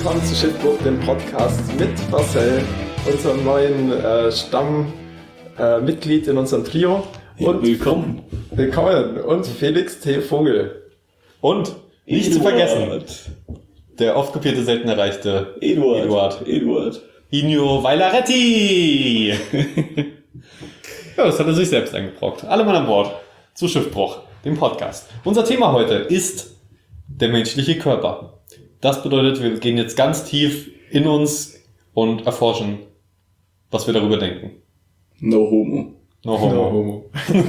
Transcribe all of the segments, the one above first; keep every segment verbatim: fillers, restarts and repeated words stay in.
willkommen zu Schiffbruch, dem Podcast mit Marcel, unserem neuen äh, Stammmitglied äh, in unserem Trio. Und willkommen. Willkommen. Und Felix T. Vogel. Und nicht Eduard. Zu vergessen, der oft kopierte, selten erreichte Eduard. Eduard. Eduard. Ino Vailaretti. Ja, das hat er sich selbst eingebrockt. Alle Mann an Bord zu Schiffbruch, dem Podcast. Unser Thema heute ist der menschliche Körper. Das bedeutet, wir gehen jetzt ganz tief in uns und erforschen, was wir darüber denken. No homo. No homo. No homo.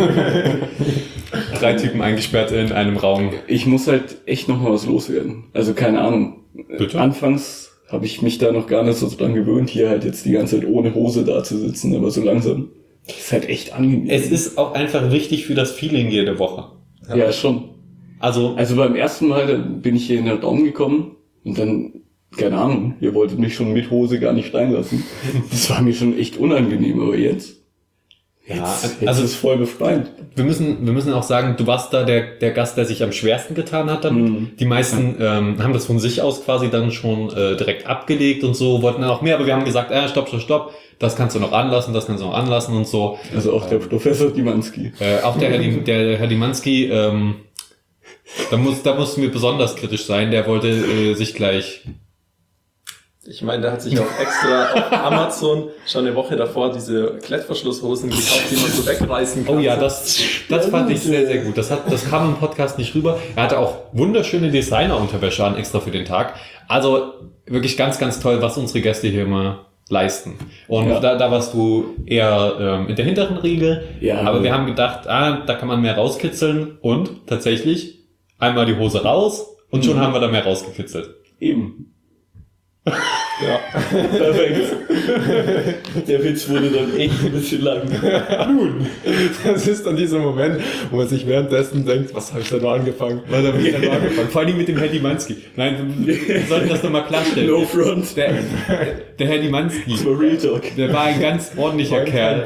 Drei Typen eingesperrt in einem Raum. Ich muss halt echt noch mal was loswerden. Also keine Ahnung. Bitte? Anfangs habe ich mich da noch gar nicht so dran gewöhnt, hier halt jetzt die ganze Zeit ohne Hose da zu sitzen, aber so langsam. Das ist halt echt angenehm. Es ist auch einfach wichtig für das Feeling jede Woche. Ja, ja schon. Also, also beim ersten Mal dann bin ich hier in den Raum gekommen und dann, keine Ahnung, ihr wolltet mich schon mit Hose gar nicht reinlassen. Das war mir schon echt unangenehm, aber jetzt, ja, jetzt, jetzt also ist es voll befreiend. Wir müssen, wir müssen auch sagen, du warst da der, der Gast, der sich am schwersten getan hat damit. Mhm. Die meisten ähm, haben das von sich aus quasi dann schon äh, direkt abgelegt und so, wollten dann auch mehr, aber wir haben gesagt, äh, stopp, stopp, stopp, das kannst du noch anlassen, das kannst du noch anlassen und so. Also auch der ähm, Professor Dimanski. Äh, auch der Herr, der Herr Dimanski, ähm, da, muss, da mussten wir besonders kritisch sein, der wollte äh, sich gleich... Ich meine, der hat sich auch extra auf Amazon schon eine Woche davor diese Klettverschlusshosen gekauft, die man so wegreißen kann. Oh ja, das, das fand ich sehr, sehr gut. Das hat, das kam im Podcast nicht rüber. Er hatte auch wunderschöne Designer-Unterwäsche an, extra für den Tag. Also wirklich ganz, ganz toll, was unsere Gäste hier immer leisten. Und ja. da, da warst du eher ähm, in der hinteren Riege. Ja, aber ja. wir haben gedacht, ah, da kann man mehr rauskitzeln. Und tatsächlich einmal die Hose raus und schon mhm. haben wir da mehr rausgekitzelt. Eben. Ja, perfekt. Der Witz wurde dann echt ein bisschen lang. Nun, das ist dann dieser Moment, wo man sich währenddessen denkt, was habe ich da noch angefangen? Was habe ich da noch angefangen? Vor allem mit dem Herr Dimanski. Nein, wir sollten das nochmal klarstellen. No front. Der, der Herr Dimanski, Real Talk. Der war ein ganz ordentlicher Kerl.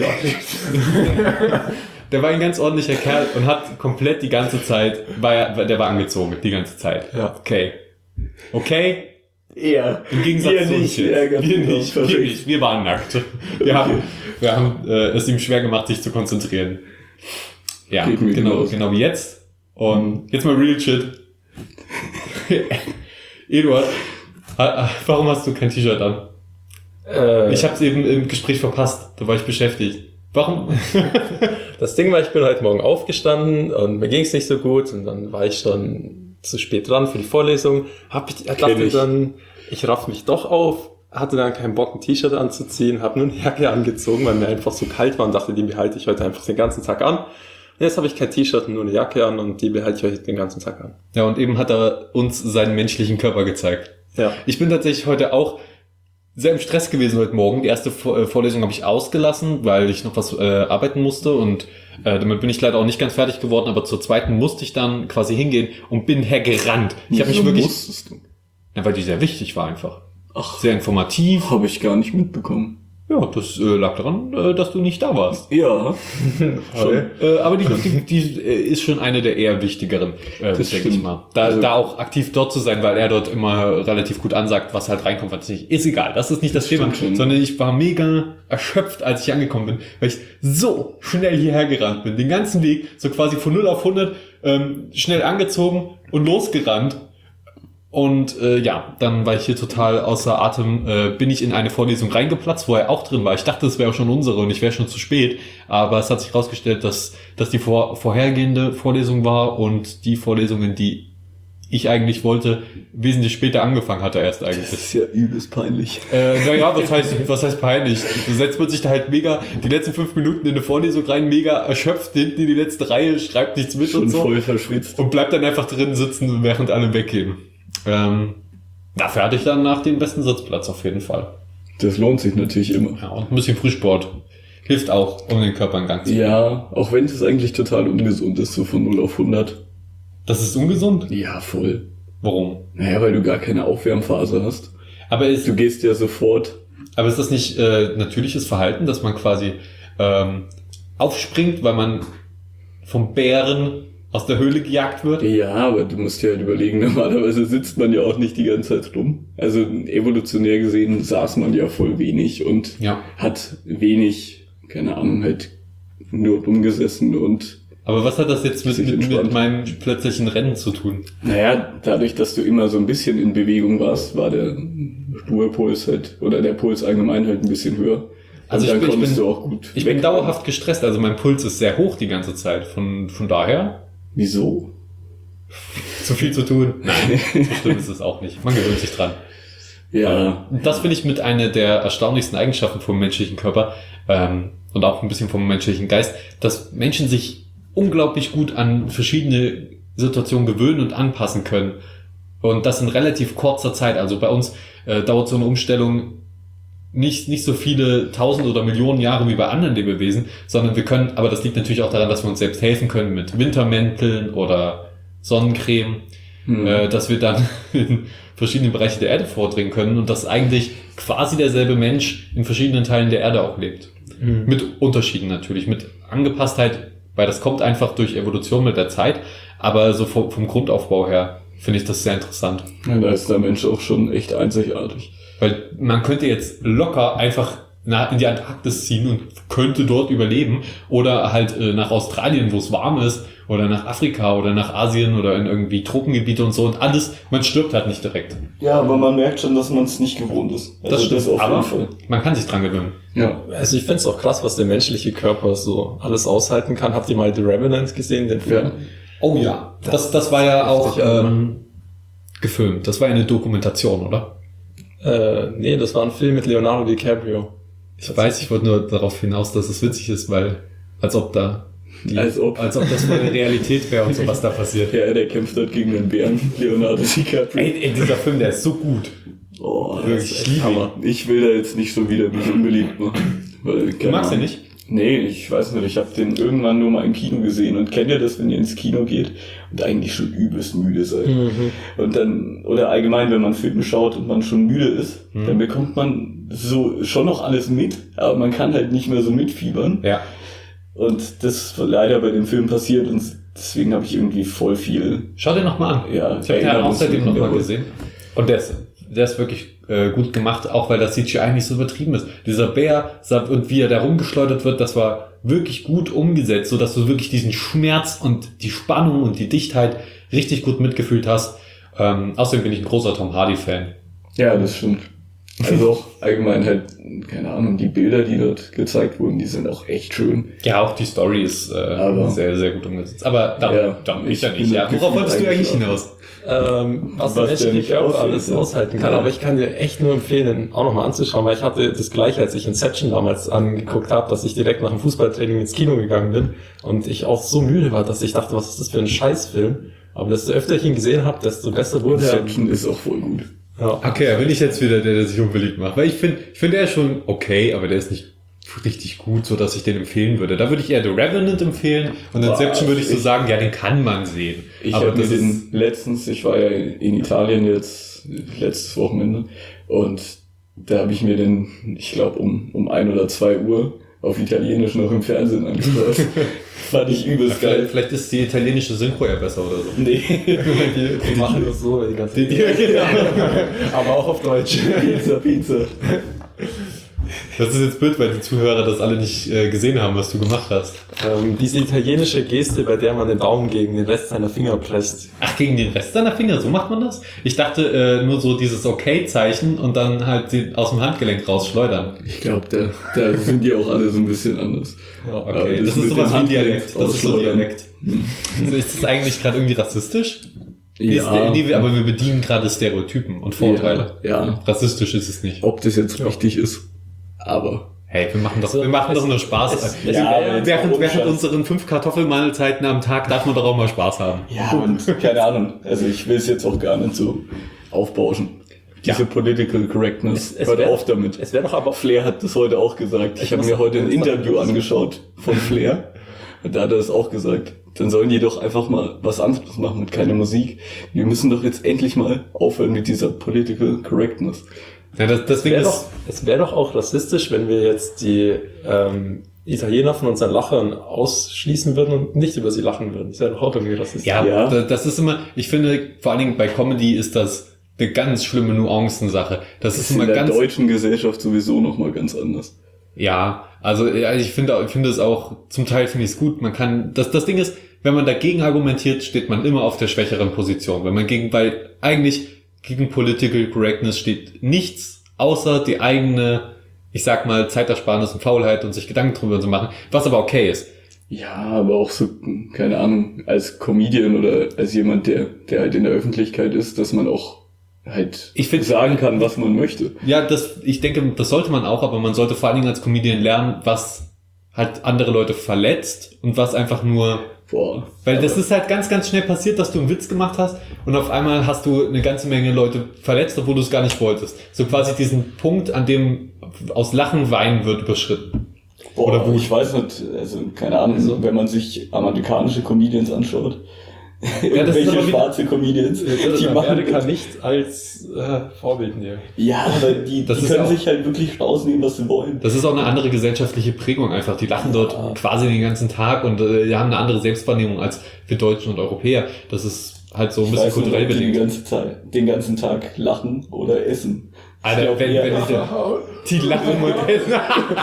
Der war ein ganz ordentlicher Kerl und hat komplett die ganze Zeit, war er, der war angezogen, die ganze Zeit. Ja. Okay. Okay? Ja. Im Gegensatz wir zu uns nicht, jetzt. Wir nicht, wir nicht, wir waren nackt. Wir haben, wir haben äh, es ihm schwer gemacht, sich zu konzentrieren. Ja, genau, genau wie jetzt. Und jetzt mal Real Shit. Eduard, warum hast du kein T-Shirt an? Äh, ich habe es eben im Gespräch verpasst, da war ich beschäftigt. Warum? Das Ding war, ich bin heute Morgen aufgestanden und mir ging es nicht so gut und dann war ich schon zu spät dran für die Vorlesung. Hab ich, dachte ich. dann, ich raff mich doch auf, hatte dann keinen Bock, ein T-Shirt anzuziehen, habe nur eine Jacke angezogen, weil mir einfach so kalt war und dachte, die behalte ich heute einfach den ganzen Tag an. Und jetzt habe ich kein T-Shirt und nur eine Jacke an und die behalte ich heute den ganzen Tag an. Ja, und eben hat er uns seinen menschlichen Körper gezeigt. Ja. Ich bin tatsächlich heute auch sehr im Stress gewesen heute Morgen. Die erste Vorlesung habe ich ausgelassen, weil ich noch was äh, arbeiten musste und äh, damit bin ich leider auch nicht ganz fertig geworden, aber zur zweiten musste ich dann quasi hingehen und bin hergerannt. Ich habe mich wirklich... musstest du? Ja, weil die sehr wichtig war einfach. Ach, sehr informativ. Habe ich gar nicht mitbekommen. Ja, das äh, lag daran, äh, dass du nicht da warst. Ja. Schon. Äh, aber die, die, die äh, ist schon eine der eher wichtigeren, äh, denke ich mal. Da, also, da auch aktiv dort zu sein, weil er dort immer relativ gut ansagt, was halt reinkommt, was nicht. Ist egal, das ist nicht das, das Thema. Sondern ich war mega erschöpft, als ich angekommen bin, weil ich so schnell hierher gerannt bin. Den ganzen Weg, so quasi von null auf hundert, ähm, schnell angezogen und losgerannt. Und äh, ja, dann war ich hier total außer Atem, äh, bin ich in eine Vorlesung reingeplatzt, wo er auch drin war. Ich dachte, es wäre auch schon unsere und ich wäre schon zu spät. Aber es hat sich herausgestellt, dass dass die vor, vorhergehende Vorlesung war und die Vorlesungen, die ich eigentlich wollte, wesentlich später angefangen hatte erst eigentlich. Das ist ja übelst peinlich. Äh, naja, was heißt, was heißt peinlich? Du setzt man sich da halt mega die letzten fünf Minuten in eine Vorlesung rein, mega erschöpft, hinten in die letzte Reihe, schreibt nichts mit schon und so. Voll verschwitzt. Und bleibt dann einfach drin sitzen, während alle weggehen. Ähm, dafür hatte ich dann nach den besten Sitzplatz auf jeden Fall. Das lohnt sich natürlich immer. Ja, und ein bisschen Frühsport hilft auch, um den Körper in Gang zu bringen. Ja, auch wenn es eigentlich total ungesund ist, so von null auf hundert. Das ist ungesund? Ja, voll. Warum? Naja, weil du gar keine Aufwärmphase hast. Aber ist, du gehst ja sofort. Aber ist das nicht äh, natürliches Verhalten, dass man quasi ähm, aufspringt, weil man vom Bären aus der Höhle gejagt wird. Ja, aber du musst dir halt überlegen, normalerweise sitzt man ja auch nicht die ganze Zeit rum. Also evolutionär gesehen saß man ja voll wenig und ja. hat wenig, keine Ahnung, halt nur rumgesessen und... Aber was hat das jetzt mit, mit, mit meinem plötzlichen Rennen zu tun? Naja, dadurch, dass du immer so ein bisschen in Bewegung warst, war der Ruhepuls halt, oder der Puls allgemein halt ein bisschen höher. Also ich, dann bin, ich, bin, du auch gut ich bin dauerhaft gestresst, also mein Puls ist sehr hoch die ganze Zeit. Von, von daher... Wieso? Zu viel zu tun? Nein, so schlimm ist es auch nicht. Man gewöhnt sich dran. Ja. Das finde ich mit einer der erstaunlichsten Eigenschaften vom menschlichen Körper ähm, und auch ein bisschen vom menschlichen Geist, dass Menschen sich unglaublich gut an verschiedene Situationen gewöhnen und anpassen können. Und das in relativ kurzer Zeit. Also bei uns äh, dauert so eine Umstellung nicht nicht so viele tausend oder Millionen Jahre wie bei anderen Lebewesen, sondern wir können, aber das liegt natürlich auch daran, dass wir uns selbst helfen können mit Wintermänteln oder Sonnencreme, hm. äh, dass wir dann in verschiedenen Bereichen der Erde vordringen können und dass eigentlich quasi derselbe Mensch in verschiedenen Teilen der Erde auch lebt. Hm. Mit Unterschieden natürlich, mit Angepasstheit, weil das kommt einfach durch Evolution mit der Zeit, aber so vom, vom Grundaufbau her finde ich das sehr interessant. Ja, da ist der Mensch auch schon echt einzigartig. Weil man könnte jetzt locker einfach nach, in die Antarktis ziehen und könnte dort überleben oder halt äh, nach Australien, wo es warm ist, oder nach Afrika oder nach Asien oder in irgendwie Tropengebiete und so und alles, man stirbt halt nicht direkt. Ja, aber man merkt schon, dass man es nicht gewohnt ist. Also das stimmt, das auf aber jeden Fall. Man kann sich dran gewöhnen. Ja. Also ich finde es auch krass, was der menschliche Körper so alles aushalten kann. Habt ihr mal The Revenant gesehen, den Film? Ja. Oh ja, das, das war ja auch ähm, gefilmt. Das war ja eine Dokumentation, oder? Äh, nee, das war ein Film mit Leonardo DiCaprio. Ich weiß, ich wollte nur darauf hinaus, dass es witzig ist, weil als ob da die, als ob als ob das mal eine Realität wäre und so, was da passiert. Ja, der kämpft dort gegen den Bären, Leonardo DiCaprio. Ey, ey, dieser Film, der ist so gut. Oh, wirklich, ich liebe ihn. Ich will da jetzt nicht so wieder mich unbeliebt machen. Weil, du magst den nicht? Nee, ich weiß nicht, ich habe den irgendwann nur mal im Kino gesehen und kennt ihr das, wenn ihr ins Kino geht und eigentlich schon übelst müde seid. Mhm. Und dann, oder allgemein, wenn man Filme schaut und man schon müde ist, mhm. dann bekommt man so schon noch alles mit, aber man kann halt nicht mehr so mitfiebern. Ja. Und das ist leider bei dem Film passiert und deswegen habe ich irgendwie voll viel... Schau dir nochmal an. Ja, ich habe den außerdem nochmal gesehen. Und der ist, der ist wirklich äh, gut gemacht, auch weil das C G I nicht so übertrieben ist. Dieser Bär und wie er da rumgeschleudert wird, das war wirklich gut umgesetzt, sodass du wirklich diesen Schmerz und die Spannung und die Dichtheit richtig gut mitgefühlt hast. Ähm, außerdem bin ich ein großer Tom Hardy-Fan. Ja, das stimmt. Also auch allgemein halt, keine Ahnung, die Bilder, die dort gezeigt wurden, die sind auch echt schön. Ja, auch die Story ist äh, aber, sehr, sehr gut umgesetzt. Aber darum, ja, darum ich ja nicht. Ja, worauf wolltest du eigentlich hinaus? Ähm, was, was der menschliche Körper alles ja. aushalten kann. Ja. Aber ich kann dir echt nur empfehlen, den auch nochmal anzuschauen, weil ich hatte das Gleiche, als ich Inception damals angeguckt habe, dass ich direkt nach dem Fußballtraining ins Kino gegangen bin und ich auch so müde war, dass ich dachte, was ist das für ein Scheißfilm? Aber desto öfter ich ihn gesehen habe, desto besser wurde er. Inception ist auch voll gut. Ja. Okay, da bin ich jetzt wieder der, der sich unbeliebt macht. Weil ich finde, ich finde, der ist schon okay, aber der ist nicht richtig gut, so dass ich den empfehlen würde. Da würde ich eher The Revenant empfehlen und Inception würde ich so sagen, ja, den kann man sehen. Ich habe mir den letztens, ich war ja in Italien jetzt letztes Wochenende und da habe ich mir den, ich glaube um um ein oder zwei Uhr auf Italienisch noch im Fernsehen angeschaut. Fand ich übelst geil. Vielleicht, vielleicht ist die italienische Synchro ja besser oder so. Nee. die, die machen das so die ganze Zeit. Aber auch auf Deutsch. Pizza, Pizza. Das ist jetzt blöd, weil die Zuhörer das alle nicht äh, gesehen haben, was du gemacht hast. Ähm, diese italienische Geste, bei der man den Daumen gegen den Rest seiner Finger presst. Ach, gegen den Rest seiner Finger? So macht man das? Ich dachte äh, nur so dieses Okay-Zeichen und dann halt die aus dem Handgelenk rausschleudern. Ich glaube, da, da sind die auch alle so ein bisschen anders. Ja, okay, das, das ist sowas wie Dialekt. Das ist so Dialekt. Hm. Also ist das eigentlich gerade irgendwie rassistisch? Ja. Nee, aber wir bedienen gerade Stereotypen und Vorurteile. Ja, ja. Rassistisch ist es nicht. Ob das jetzt ja. richtig ist. Aber. Hey, wir machen doch, wir machen doch nur Spaß. Es, es ja, während während, während unseren fünf Kartoffelmahlzeiten am Tag darf man doch auch mal Spaß haben. Ja, und keine Ahnung. Also ich will es jetzt auch gar nicht so aufbauschen. Diese ja. Political Correctness. Es, es hört wär, auf damit. Es wäre doch aber Flair hat das heute auch gesagt. Ich, ich habe mir heute ein Interview angeschaut von Flair. Und da hat er das auch gesagt. Dann sollen die doch einfach mal was anderes machen mit keiner Musik. Wir müssen doch jetzt endlich mal aufhören mit dieser Political Correctness. Ja, das, deswegen wär doch, es wäre doch auch rassistisch, wenn wir jetzt die ähm, Italiener von unseren Lachern ausschließen würden und nicht über sie lachen würden. Das ist ja doch auch irgendwie rassistisch. Ja, ja, das ist immer, ich finde, vor allen Dingen bei Comedy ist das eine ganz schlimme Nuancensache. Das, das ist immer in der ganz, deutschen Gesellschaft sowieso nochmal ganz anders. Ja, also ja, ich finde, ich finde es auch, zum Teil finde ich es gut. Man kann, das, das Ding ist, wenn man dagegen argumentiert, steht man immer auf der schwächeren Position. Wenn man gegen, weil eigentlich gegen Political Correctness steht nichts, außer die eigene, ich sag mal, Zeitersparnis und Faulheit und sich Gedanken drüber zu machen, was aber okay ist. Ja, aber auch so, keine Ahnung, als Comedian oder als jemand, der, der halt in der Öffentlichkeit ist, dass man auch halt ich find, sagen kann, was man möchte. Ja, das, ich denke, das sollte man auch, aber man sollte vor allen Dingen als Comedian lernen, was halt andere Leute verletzt und was einfach nur, boah, weil das ist halt ganz, ganz schnell passiert, dass du einen Witz gemacht hast und auf einmal hast du eine ganze Menge Leute verletzt, obwohl du es gar nicht wolltest. So quasi diesen Punkt, an dem aus Lachen weinen wird, überschritten. Boah, oder wo ich weiß nicht, also keine Ahnung, also, wenn man sich amerikanische Comedians anschaut, ja, das welche ist schwarze Comedians, die Amerika nicht als äh, Vorbild nehmen. Ja, aber die, das die ist können auch, sich halt wirklich rausnehmen, was sie wollen. Das ist auch eine andere gesellschaftliche Prägung einfach. Die lachen dort ja. quasi den ganzen Tag und äh, die haben eine andere Selbstwahrnehmung als wir Deutschen und Europäer. Das ist halt so ein ich bisschen weiß kulturell nicht, bedingt. Die ganze Zeit, den ganzen Tag lachen oder essen. Alter, wenn, wenn ich den, die lachen und essen.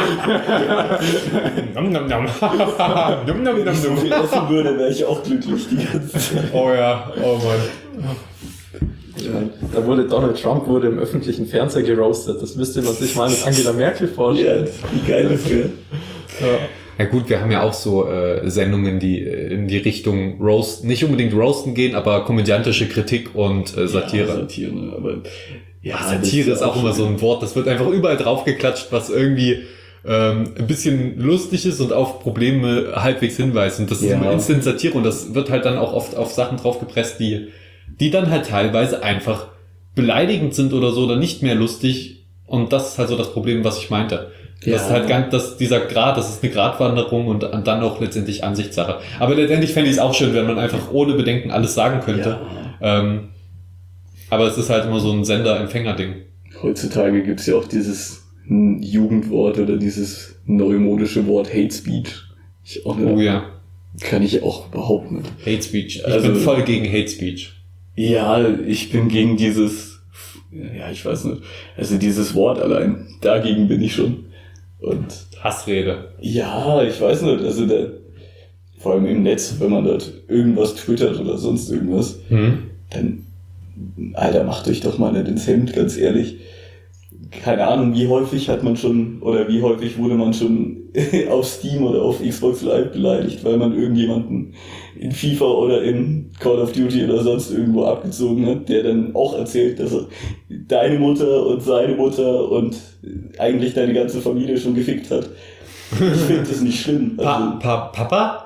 Nom nom nom. Nom nom nom Wenn ich so viel essen würde, wäre ich auch glücklich die ganze Zeit. Oh ja, oh Mann. Ja, da wurde Donald Trump wurde im öffentlichen Fernseher geroastet. Das müsste man sich mal mit Angela Merkel vorstellen. Ja, wie geil das wäre. Ja. Ja gut, wir haben ja auch so äh, Sendungen, die äh, in die Richtung Roast, nicht unbedingt Roasten gehen, aber komödiantische Kritik und äh, Satire. Ja, Satire, aber ja, Satire ist auch immer so ein Wort, das wird einfach überall draufgeklatscht, was irgendwie ähm, ein bisschen lustig ist und auf Probleme halbwegs hinweist. Und das ja. ist immer Instant Satire und das wird halt dann auch oft auf Sachen draufgepresst, die die dann halt teilweise einfach beleidigend sind oder so oder nicht mehr lustig. Und das ist halt so das Problem, was ich meinte. Ja. Das ist halt ganz, das, dieser Grad, das ist eine Gratwanderung und, und dann auch letztendlich Ansichtssache. Aber letztendlich fände ich es auch schön, wenn man einfach ohne Bedenken alles sagen könnte. Ja. Ähm, aber es ist halt immer so ein Sender-Empfänger-Ding. Heutzutage gibt's ja auch dieses Jugendwort oder dieses neumodische Wort Hate Speech. Ich auch nicht, oh ja. Kann ich auch überhaupt nicht. Hate Speech. Ich also, bin voll gegen Hate Speech. Ja, ich bin gegen dieses, ja, ich weiß nicht, also dieses Wort allein, dagegen bin ich schon. Und Hassrede. Ja, ich weiß nicht, also der, vor allem im Netz, wenn man dort irgendwas twittert oder sonst irgendwas, hm. dann, Alter, macht euch doch mal nicht ins Hemd, ganz ehrlich. Keine Ahnung, wie häufig hat man schon, oder wie häufig wurde man schon auf Steam oder auf Xbox Live beleidigt, weil man irgendjemanden in FIFA oder in Call of Duty oder sonst irgendwo abgezogen hat, der dann auch erzählt, dass er deine Mutter und seine Mutter und eigentlich deine ganze Familie schon gefickt hat. Ich finde das nicht schlimm. Also, pa, pa, Papa?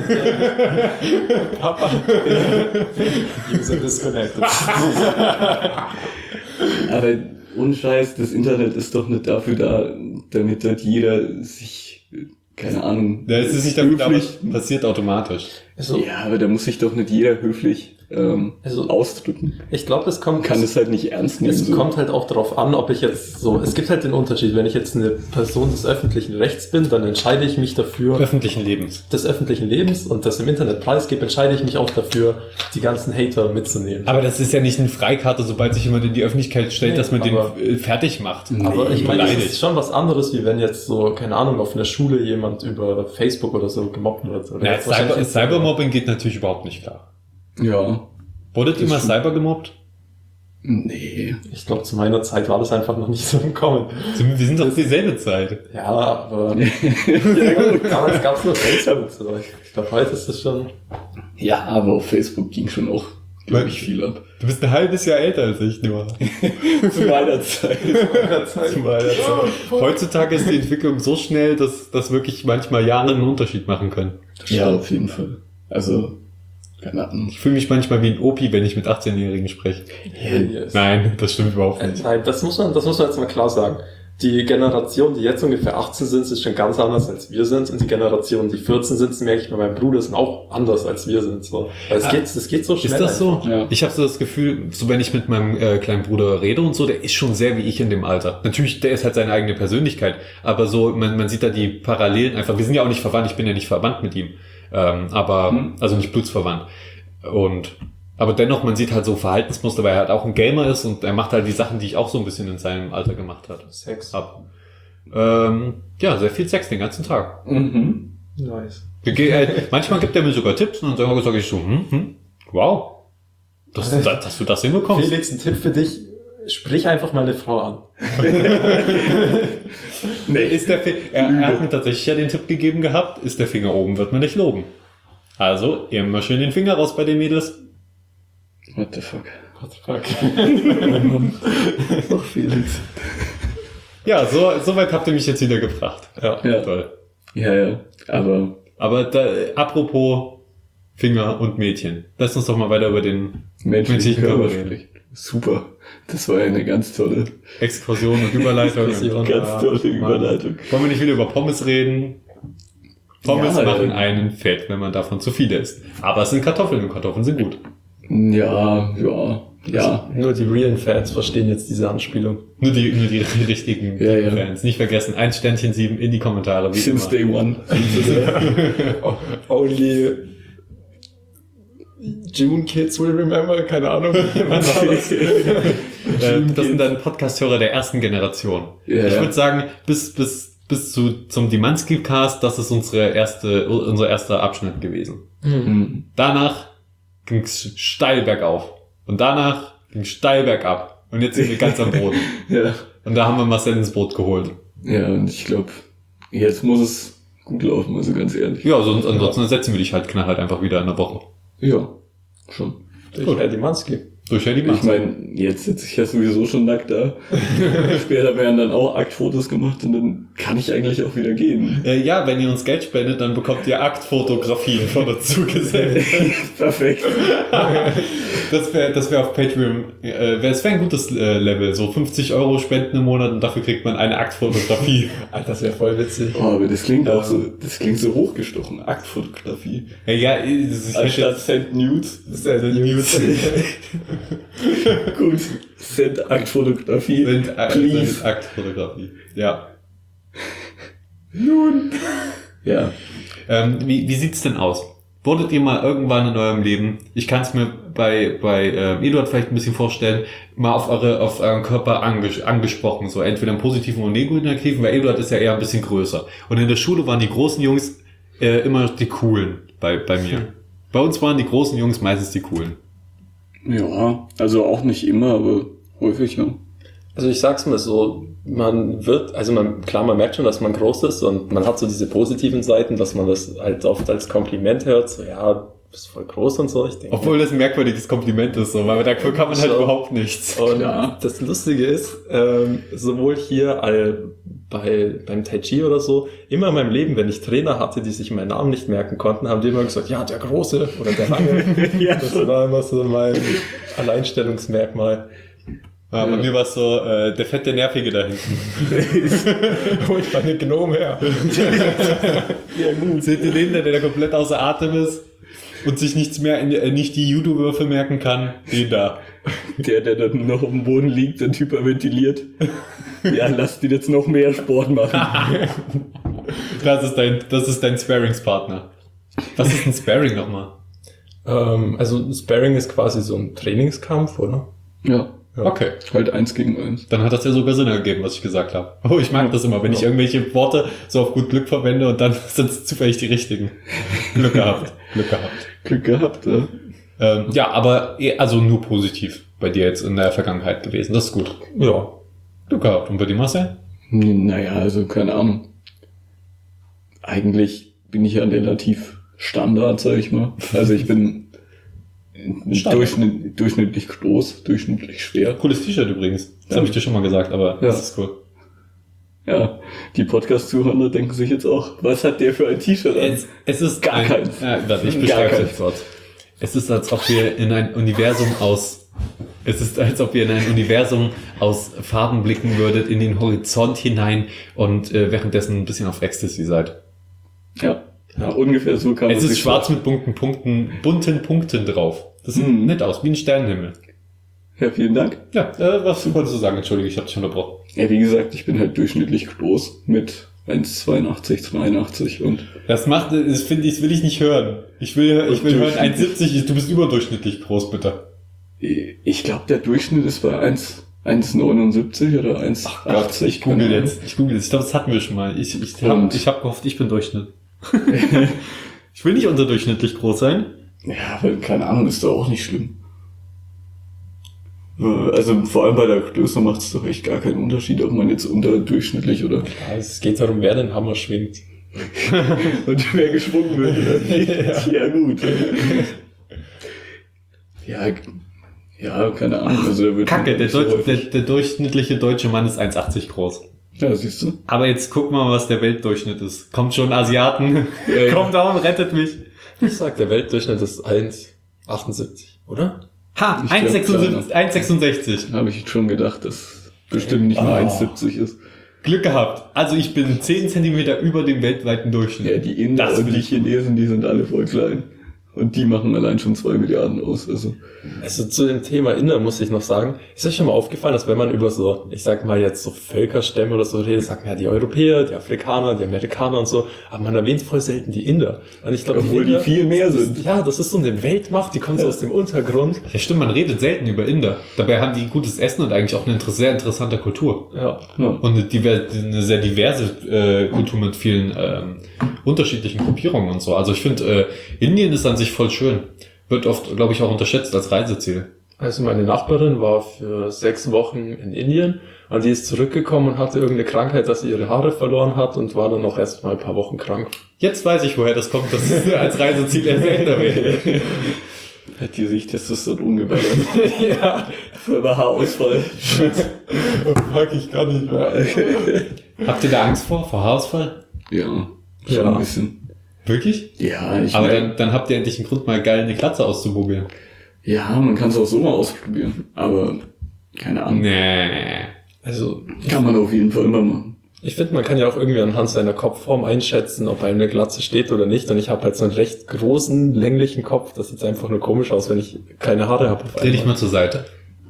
Papa? User disconnected. Aber ohne Scheiß, das Internet ist doch nicht dafür da, damit dort jeder sich, keine Ahnung... Ja, es ist nicht dafür da, aber passiert automatisch. Also, ja, aber da muss sich doch nicht jeder höflich ähm, also, ausdrücken. Ich glaube, es kommt... Kann es halt nicht ernst nehmen. Es so. kommt halt auch darauf an, ob ich jetzt so... Es gibt halt den Unterschied, wenn ich jetzt eine Person des öffentlichen Rechts bin, dann entscheide ich mich dafür... Öffentlichen Lebens. Des öffentlichen Lebens und das im Internet preisgebe, entscheide ich mich auch dafür, die ganzen Hater mitzunehmen. Aber das ist ja nicht eine Freikarte, sobald sich jemand in die Öffentlichkeit stellt, nee, dass man aber, den fertig macht. Aber nee, ich meine, das ist schon was anderes, wie wenn jetzt so, keine Ahnung, auf einer Schule jemand über Facebook oder so gemobbt wird. Oder ja, Cyber, Cybermobbing geht natürlich überhaupt nicht klar. Ja. Wurdet ihr mal Cyber gemobbt? Nee. Ich glaube, zu meiner Zeit war das einfach noch nicht so im Kommen. Wir sind doch dieselbe Zeit. Ja, aber ja, gut, damals gab es nur Facebook. So. Ich glaube, heute ist das schon... Ja, aber auf Facebook ging schon auch, glaube ich, viel ab. Du bist ein halbes Jahr älter als ich, nur. Zu meiner Zeit. Zu meiner Zeit. Zu meiner Zeit. Heutzutage ist die Entwicklung so schnell, dass das wirklich manchmal Jahre einen Unterschied machen können. Ja, auf jeden Fall. Also... Keine Ahnung. Ich fühle mich manchmal wie ein Opi, wenn ich mit achtzehnjährigen spreche. Yes. Nein, das stimmt überhaupt nicht. Nein, das muss man, das muss man jetzt mal klar sagen. die Generation, die jetzt ungefähr achtzehn sind, ist schon ganz anders als wir sind. Und die Generation, die vierzehn sind, merke ich bei meinem Bruder, sind auch anders als wir sind. So. Also es geht, es geht so schnell. Ist das so? Ja. Ich habe so das Gefühl, so wenn ich mit meinem äh, kleinen Bruder rede und so, der ist schon sehr wie ich in dem Alter. Natürlich, der ist halt seine eigene Persönlichkeit, aber so, man, man sieht da die Parallelen einfach. Wir sind ja auch nicht verwandt, ich bin ja nicht verwandt mit ihm. Ähm, aber, hm. also nicht blutsverwandt. Und, aber dennoch, man sieht halt so Verhaltensmuster, weil er halt auch ein Gamer ist und er macht halt die Sachen, die ich auch so ein bisschen in seinem Alter gemacht habe. Sex. Ab. Ähm, ja, sehr viel Sex den ganzen Tag. Mhm. Nice. Äh, manchmal gibt er mir sogar Tipps und dann sage ich so, hm, hm, wow, dass, dass du das hinbekommst. Felix, ein Tipp für dich, sprich einfach mal eine Frau an. Nee, ist der Fi- er, er hat mir tatsächlich ja den Tipp gegeben gehabt, ist der Finger oben, wird man nicht loben. Also, immer schön den Finger raus bei den Mädels. What the fuck? What the fuck? Ach, Felix. Ja, so, so weit habt ihr mich jetzt wieder gebracht. Ja. Ja. Toll. Ja, ja, aber... Aber da, apropos Finger und Mädchen, lass uns doch mal weiter über den menschlichen Körper reden. Super. Das war ja eine ganz tolle... Exkursion und Überleitung. Exkursion. Ganz tolle Überleitung. Wollen wir nicht wieder über Pommes reden? Pommes Ja, machen ja. einen fett, wenn man davon zu viele isst. Aber es sind Kartoffeln und Kartoffeln sind gut. Ja, ja, ja. Nur die realen Fans verstehen jetzt diese Anspielung. Nur die, nur die richtigen Ja, ja. Fans. Nicht vergessen, ein Sternchen sieben in die Kommentare. Wie Since immer. day one. Only June Kids will remember, keine Ahnung. Wann war das? Äh, das sind dann Podcast-Hörer der ersten Generation. Ja, ich ja. würde sagen, bis, bis, bis zu, zum Dimanski-Cast, das ist unsere erste, unser erster Abschnitt gewesen. Mhm. Danach ging es steil bergauf. Und danach ging es steil bergab. Und jetzt sind wir ganz am Boden. Ja. Und da haben wir Marcel ins Boot geholt. Ja, und ich glaube, jetzt muss es gut laufen, also ganz ehrlich. Ja, sonst, ansonsten setzen wir dich halt knallhart einfach wieder in der Woche. Ja, schon. Durch Eddie Mansky. Durch ja die Ich Masse. meine, jetzt sitze ich ja sowieso schon nackt da. Später werden dann auch Aktfotos gemacht und dann kann ich eigentlich auch wieder gehen. Äh, ja, wenn ihr uns Geld spendet, dann bekommt ihr Aktfotografien von uns zugesendet. Perfekt. Das wäre das wär auf Patreon, äh, das wäre ein gutes äh, Level. So fünfzig Euro spenden im Monat und dafür kriegt man eine Aktfotografie. Alter, das wäre voll witzig. Oh, aber das klingt auch Ähm. so, das klingt so hochgestochen. Aktfotografie. Ja, ja, das ist Anstatt Send Nudes. Das ist ja der News. Gut. Send Aktfotografie. Sind, äh, Please. sind Aktfotografie. Ja. Nun. Ja. Ähm, wie, wie sieht's denn aus? Wurdet ihr mal irgendwann in eurem Leben, ich kann es mir bei, bei äh, Eduard vielleicht ein bisschen vorstellen, mal auf eure auf euren Körper anges- angesprochen, so entweder im positiven oder negativen, weil Eduard ist ja eher ein bisschen größer. Und in der Schule waren die großen Jungs äh, immer die coolen bei, bei mir. Bei uns waren die großen Jungs meistens die coolen. Ja, also auch nicht immer, aber häufig, ja. Also ich sag's mal so, man wird, also man, klar, man merkt schon, dass man groß ist und man hat so diese positiven Seiten, dass man das halt oft als Kompliment hört, so ja, du bist voll groß und so. Ich denke, Obwohl das ein merkwürdiges Kompliment ist, so, weil dafür kann man halt So. überhaupt nichts. und Klar. das Lustige ist, ähm, sowohl hier äh, bei, beim Tai Chi oder so, immer in meinem Leben, wenn ich Trainer hatte, die sich meinen Namen nicht merken konnten, haben die immer gesagt, ja, der Große oder der Lange. Ja. Das war immer so mein Alleinstellungsmerkmal. Ja, bei mir war es so, äh, der fette Nervige da hinten. Hol ich meine Gnome her. Ja, gut. Seht ihr den, der, der komplett außer Atem ist und sich nichts mehr, in, äh, nicht die Judo-Würfe merken kann? Den da. Der, der dann noch auf dem Boden liegt und hyperventiliert. Ja, lass die jetzt noch mehr Sport machen. Das ist dein, das ist dein Sparringspartner. Was ist ein Sparring nochmal? Ähm, also Sparring ist quasi so ein Trainingskampf, oder? Ja, Ja. Okay. halt eins gegen eins. Dann hat das ja sogar Sinn ergeben, was ich gesagt habe. Oh, ich mag das immer, wenn ich irgendwelche Worte so auf gut Glück verwende und dann sind es zufällig die richtigen. Glück gehabt. Glück gehabt. Glück gehabt, ja. Ähm, ja, aber eh- also nur positiv bei dir jetzt in der Vergangenheit gewesen. Das ist gut. Ja. Glück gehabt. Und bei dir, Marcel? Naja, also keine Ahnung. Eigentlich bin ich ja relativ Standard, sag ich mal. Also ich bin Standard. durchschnitt, durchschnittlich groß, durchschnittlich schwer. Cooles T-Shirt übrigens. Das Ja. habe ich dir schon mal gesagt, aber Ja. das ist cool. Ja, die Podcast-Zuhörer denken sich jetzt auch, was hat der für ein T-Shirt an? Es, es ist Gar ein, keins. Ja, warte, ich Gar beschreibe es keins. jetzt kurz. Es ist, als ob wir in ein Universum aus, es ist, als ob ihr in ein Universum aus Farben blicken würdet, in den Horizont hinein und äh, währenddessen ein bisschen auf Ecstasy seid. Ja, ja ungefähr so kann man Es ist sich schwarz mit bunten Punkten, bunten Punkten drauf. Das sieht mm. nett aus, wie ein Sternenhimmel. Ja, vielen Dank. Ja, äh, was wolltest du sagen? Entschuldige, ich habe dich unterbrochen. Ja, wie gesagt, ich bin halt durchschnittlich groß mit eins Komma zweiundachtzig, zweiundachtzig und... Das macht, das finde ich, das will ich nicht hören. Ich will, ich will hören eins Komma siebzig, du bist überdurchschnittlich groß, bitte. Ich glaube, der Durchschnitt ist bei eins Komma neunundsiebzig oder eins Komma achtzig. Ich google jetzt. Ich google jetzt. Ich glaube, das hatten wir schon mal. Ich, ich habe ich hab gehofft, ich bin Durchschnitt. Ich will nicht unterdurchschnittlich groß sein. Ja, aber keine Ahnung, ist doch auch nicht schlimm. Also vor allem bei der Größe macht es doch echt gar keinen Unterschied, ob man jetzt unterdurchschnittlich oder... Ja, es geht darum, wer den Hammer schwingt. Und wer geschwungen wird. ja. ja, gut. Ja, ja, keine Ahnung. Also der wird Kacke, der, so Deut- der, der durchschnittliche deutsche Mann ist eins Komma achtzig groß. Ja, siehst du. Aber jetzt guck mal, was der Weltdurchschnitt ist. Kommt schon Asiaten. Ja, ja. Kommt da und rettet mich. Ich sag, der Weltdurchschnitt ist eins Komma achtundsiebzig, oder? Ha, eins Komma sechsundsechzig. Habe ich schon gedacht, dass bestimmt nicht nur oh. eins Komma siebzig ist. Glück gehabt. Also ich bin zehn Zentimeter über dem weltweiten Durchschnitt. Ja, die Inder das und die Chinesen, die sind alle voll klein. Und die machen allein schon zwei Milliarden aus. Also. also zu dem Thema Inder muss ich noch sagen, ist euch schon mal aufgefallen, dass wenn man über so, ich sag mal jetzt so Völkerstämme oder so redet, sagt man ja die Europäer, die Afrikaner, die Amerikaner und so, aber man erwähnt voll selten die Inder. Und ich glaube, obwohl die, Inder, die viel mehr sind. Ist, ja, das ist so eine Weltmacht, die kommt ja. so aus dem Untergrund. Ja stimmt, man redet selten über Inder. Dabei haben die gutes Essen und eigentlich auch eine sehr interessante Kultur. Ja. ja. Und eine, diver- eine sehr diverse äh, Kultur mit vielen ähm, unterschiedlichen Gruppierungen und so. Also ich finde, äh, Indien ist an sich voll schön. Wird oft, glaube ich, auch unterschätzt als Reiseziel. Also meine Nachbarin war für sechs Wochen in Indien und die ist zurückgekommen und hatte irgendeine Krankheit, dass sie ihre Haare verloren hat und war dann noch erst mal ein paar Wochen krank. Jetzt weiß ich, woher das kommt, dass es als Reiseziel erwähnt wird. Hat die sich Testosteron geballert. Ja. Für Haarausfall. Mag ich gar nicht mehr. Habt ihr da Angst vor, vor Haarausfall? Ja, schon ja. ein bisschen. Wirklich? Ja, ich Aber dann, dann habt ihr endlich einen Grund, mal geil eine Glatze auszuprobieren. Ja, man kann es auch so mal ausprobieren. Aber, keine Ahnung. Nee. Also, kann man auf jeden Fall immer machen. Ich finde, man kann ja auch irgendwie anhand seiner Kopfform einschätzen, ob einem eine Glatze steht oder nicht. Und ich habe halt so einen recht großen, länglichen Kopf. Das sieht einfach nur komisch aus, wenn ich keine Haare habe. Dreh dich mal zur Seite.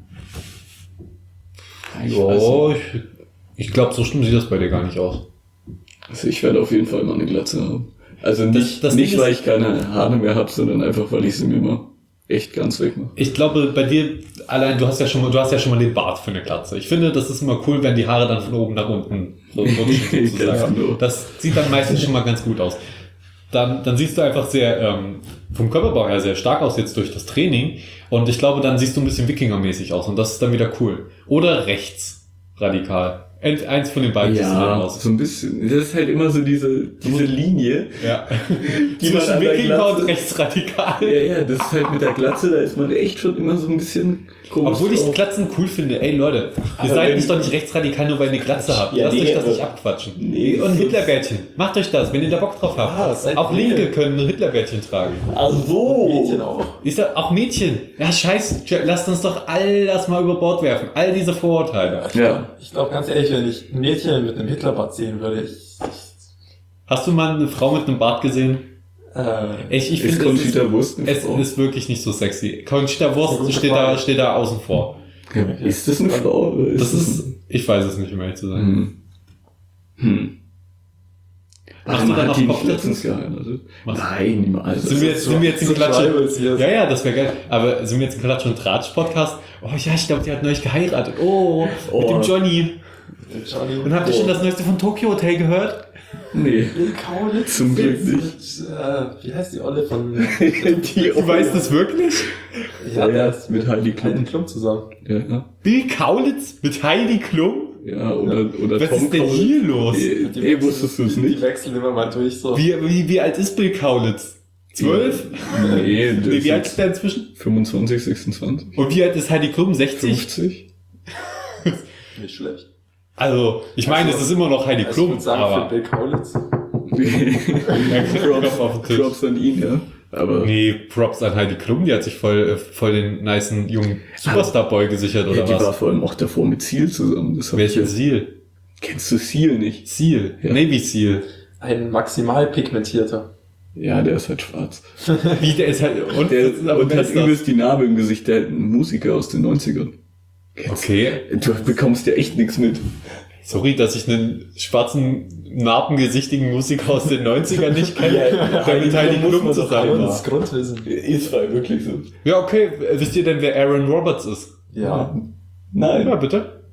Ich oh, ich, ich glaube, so schlimm sieht das bei dir gar nicht aus. Also ich werde auf jeden Fall mal eine Glatze haben. Also nicht, das, das nicht weil ich keine Haare mehr habe, sondern einfach, weil ich sie mir mal echt ganz wegmache. Ich glaube, bei dir, allein, du hast ja schon mal, du hast ja schon mal den Bart für eine Glatze. Ich finde, das ist immer cool, wenn die Haare dann von oben nach unten so rutschen, sozusagen. Das sieht dann meistens schon mal ganz gut aus. Dann, dann siehst du einfach sehr, ähm, vom Körperbau her sehr stark aus jetzt durch das Training. Und ich glaube, dann siehst du ein bisschen Wikingermäßig aus und das ist dann wieder cool. Oder rechtsradikal. Eins von den beiden ja, dann aus. So ein bisschen. Das ist halt immer so diese, diese Linie. Ja. Die zwischen Wikinger und rechtsradikal. Ja, ja, das ist halt mit der Glatze, da ist man echt schon immer so ein bisschen komisch. Obwohl ich Glatzen cool finde. Ey Leute, ihr aber seid nicht doch nicht rechtsradikal, nur weil ihr eine Glatze habt. Ja, Lasst nee, euch das nicht abquatschen. Nee, und Hitlerbärtchen. Macht euch das, wenn ihr da Bock drauf habt. Ah, auch Linke können ein Hitlerbärtchen tragen. Ach so. Mädchen auch. Ist da auch Mädchen? Ja, scheiße. Lasst uns doch all das mal über Bord werfen. All diese Vorurteile. Ja. Ich glaube ganz ehrlich, wenn ich ein Mädchen mit einem Hitlerbart sehen würde, ich, ich... Hast du mal eine Frau mit einem Bart gesehen? Äh, ich ich finde, es, ist, es ist wirklich nicht so sexy. Conchita Wurst steht da, steht da außen vor. Ja, ist das eine Frau? Oder ist das ist, ich weiß es nicht, um ehrlich zu sein. Hm. Hm. Machst du dann noch Kopftattoos geheiratet? Nein, niemals. Sind wir jetzt, sind wir jetzt in Klatsch? Ja, ja, das wäre geil. Aber sind wir jetzt in Klatsch und Tratsch Podcast? Oh ja, ich glaube, die hat neulich geheiratet. Oh, oh. mit dem Johnny. Johnny. Und habt ihr oh. schon das Neueste von Tokyo Hotel gehört? Nee. In Kaulitz. Zum Glück nicht. Mit, äh, wie heißt die Olle von... die du weißt das wirklich? Ja, ja, ist mit Heidi Klum. Heidi Klum zusammen. Ja, ja. Bill Kaulitz mit Heidi Klum? Ja, oder, oder was Tom ist denn hier los? Ey, ey wusstest du es nicht? Die wechseln immer mal durch so. Wie, wie, wie alt ist Bill Kaulitz? Zwölf? Nee, nee, wie alt ist der inzwischen? fünfundzwanzig, sechsundzwanzig. Und wie alt ist Heidi Klum? sechzig? fünfzig? Nicht schlecht. Also, ich meine, also, es ist immer noch Heidi Klum, ich würde sagen, aber... für Bill Kaulitz. Props, Props an ihn, ja. Aber nee, Props an Heidi Klum, die hat sich voll, voll den nicen jungen Superstar-Boy gesichert, oder ja, die was? Die war vor allem auch davor mit Seal zusammen. Das Wer ist denn Seal? Kennst du Seal nicht? Seal, ja. Navy Seal. Ein maximal pigmentierter. Ja, der ist halt schwarz. Wie, der ist halt, und der, ist und hat übelst die Narbe im Gesicht, der ein Musiker aus den neunzigern. Kennst okay. Du bekommst ja echt nichts mit. Sorry, dass ich einen schwarzen, narbengesichtigen Musiker aus den neunzigern nicht kenne, ja, der mit Heidi Klum zusammen war. Das Grundwissen. Ist frei, wirklich so. Ja, okay. Wisst ihr denn, wer Aaron Roberts ist? Ja. Nein. Ja, bitte.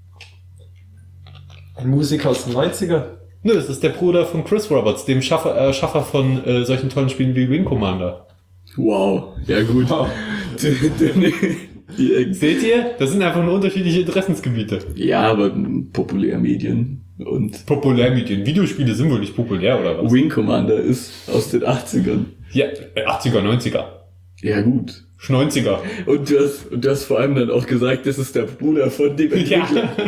Ein Musiker aus den neunzigern? Nö, das ist der Bruder von Chris Roberts, dem Schaffer, äh, Schaffer von äh, solchen tollen Spielen wie Wing Commander. Wow, ja gut. Wow. Seht ihr? Das sind einfach nur unterschiedliche Interessensgebiete. Ja, aber Populärmedien und... Populärmedien. Videospiele sind wohl nicht populär, oder was? Wing Commander ist aus den achtzigern. Ja, achtziger, neunziger. Ja gut. neunziger. Und du hast, und du hast vor allem dann auch gesagt, das ist der Bruder von dem Ja.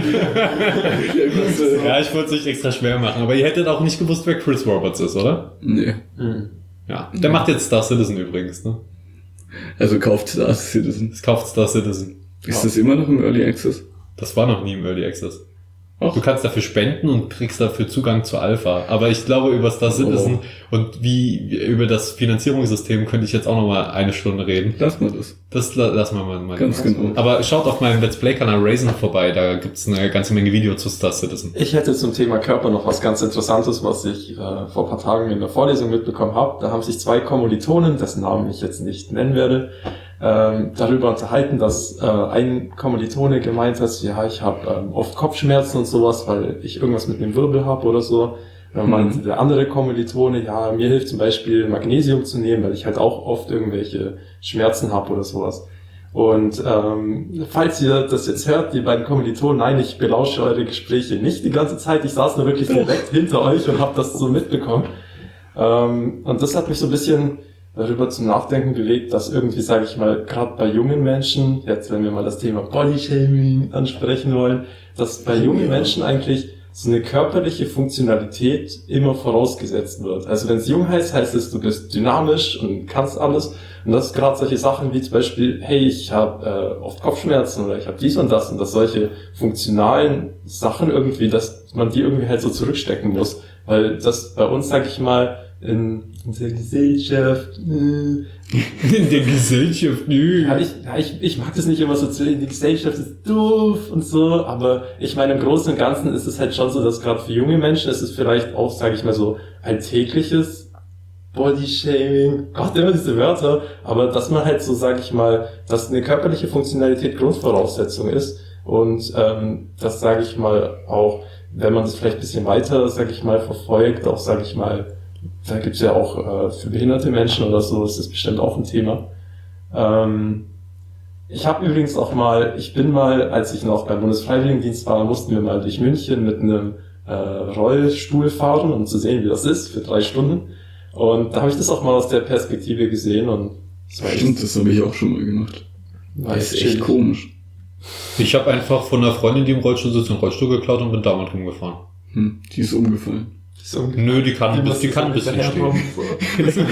Ja, ich wollte es nicht extra schwer machen, aber ihr hättet auch nicht gewusst, wer Chris Roberts ist, oder? Nee. Mhm. Ja, der macht jetzt Star Citizen übrigens, ne? Also kauft Star Citizen. Das kauft Star Citizen. Ist ja. das immer noch im Early Access? Das war noch nie im Early Access. Ach. Du kannst dafür spenden und kriegst dafür Zugang zur Alpha. Aber ich glaube, über Star Citizen oh. und wie über das Finanzierungssystem könnte ich jetzt auch noch mal eine Stunde reden. Lass mal das. Das la- lassen wir mal. mal Ganz genau. Aber schaut auf meinem Let's Play-Kanal Raisin vorbei. Da gibt's eine ganze Menge Videos zu Star Citizen. Ich hätte zum Thema Körper noch was ganz Interessantes, was ich äh, vor ein paar Tagen in der Vorlesung mitbekommen habe. Da haben sich zwei Kommilitonen, dessen Namen ich jetzt nicht nennen werde, ähm, darüber unterhalten, dass äh, ein Kommilitone gemeint hat, ja, ich habe ähm, oft Kopfschmerzen und sowas, weil ich irgendwas mit dem Wirbel habe oder so. Dann meinte mhm. der andere Kommilitone, ja, mir hilft zum Beispiel Magnesium zu nehmen, weil ich halt auch oft irgendwelche Schmerzen habe oder sowas. Und ähm, falls ihr das jetzt hört, die beiden Kommilitonen, nein, ich belausche eure Gespräche nicht die ganze Zeit, ich saß nur wirklich direkt hinter euch und habe das so mitbekommen. Ähm, und das hat mich so ein bisschen darüber zum Nachdenken bewegt, dass irgendwie, sage ich mal, gerade bei jungen Menschen, jetzt wenn wir mal das Thema Bodyshaming ansprechen wollen, dass bei jungen Menschen eigentlich so eine körperliche Funktionalität immer vorausgesetzt wird. Also wenn es jung heißt, heißt es, du bist dynamisch und kannst alles. Und das ist gerade solche Sachen wie zum Beispiel, hey, ich habe äh, oft Kopfschmerzen oder ich habe dies und das und dass solche funktionalen Sachen irgendwie, dass man die irgendwie halt so zurückstecken muss. Weil das bei uns, sag ich mal, in, in der Gesellschaft... Äh, in der Gesellschaft, nö. Ja, ich, ja, ich, ich mag das nicht immer so zu reden, die Gesellschaft ist doof und so, aber ich meine, im Großen und Ganzen ist es halt schon so, dass gerade für junge Menschen ist es vielleicht auch, sage ich mal so, alltägliches Bodyshaming, Gott, immer diese Wörter, aber dass man halt so, sage ich mal, dass eine körperliche Funktionalität Grundvoraussetzung ist und ähm, das, sage ich mal, auch, wenn man das vielleicht ein bisschen weiter, sage ich mal, verfolgt, auch, sage ich mal, da gibt's ja auch äh, für behinderte Menschen oder so, ist das bestimmt auch ein Thema. Ähm, ich habe übrigens auch mal, ich bin mal, als ich noch beim Bundesfreiwilligendienst war, mussten wir mal durch München mit einem äh, Rollstuhl fahren, um zu sehen, wie das ist, für drei Stunden. Und da habe ich das auch mal aus der Perspektive gesehen und das war Stimmt, echt, das habe ich auch schon mal gemacht. war Das ist echt chillig. komisch. Ich habe einfach von einer Freundin, die im Rollstuhl sitzt, einen Rollstuhl geklaut und bin damit rumgefahren. Hm, die ist umgefallen. So, Nö, die kann, die die, die kann ein bisschen stehen. stehen.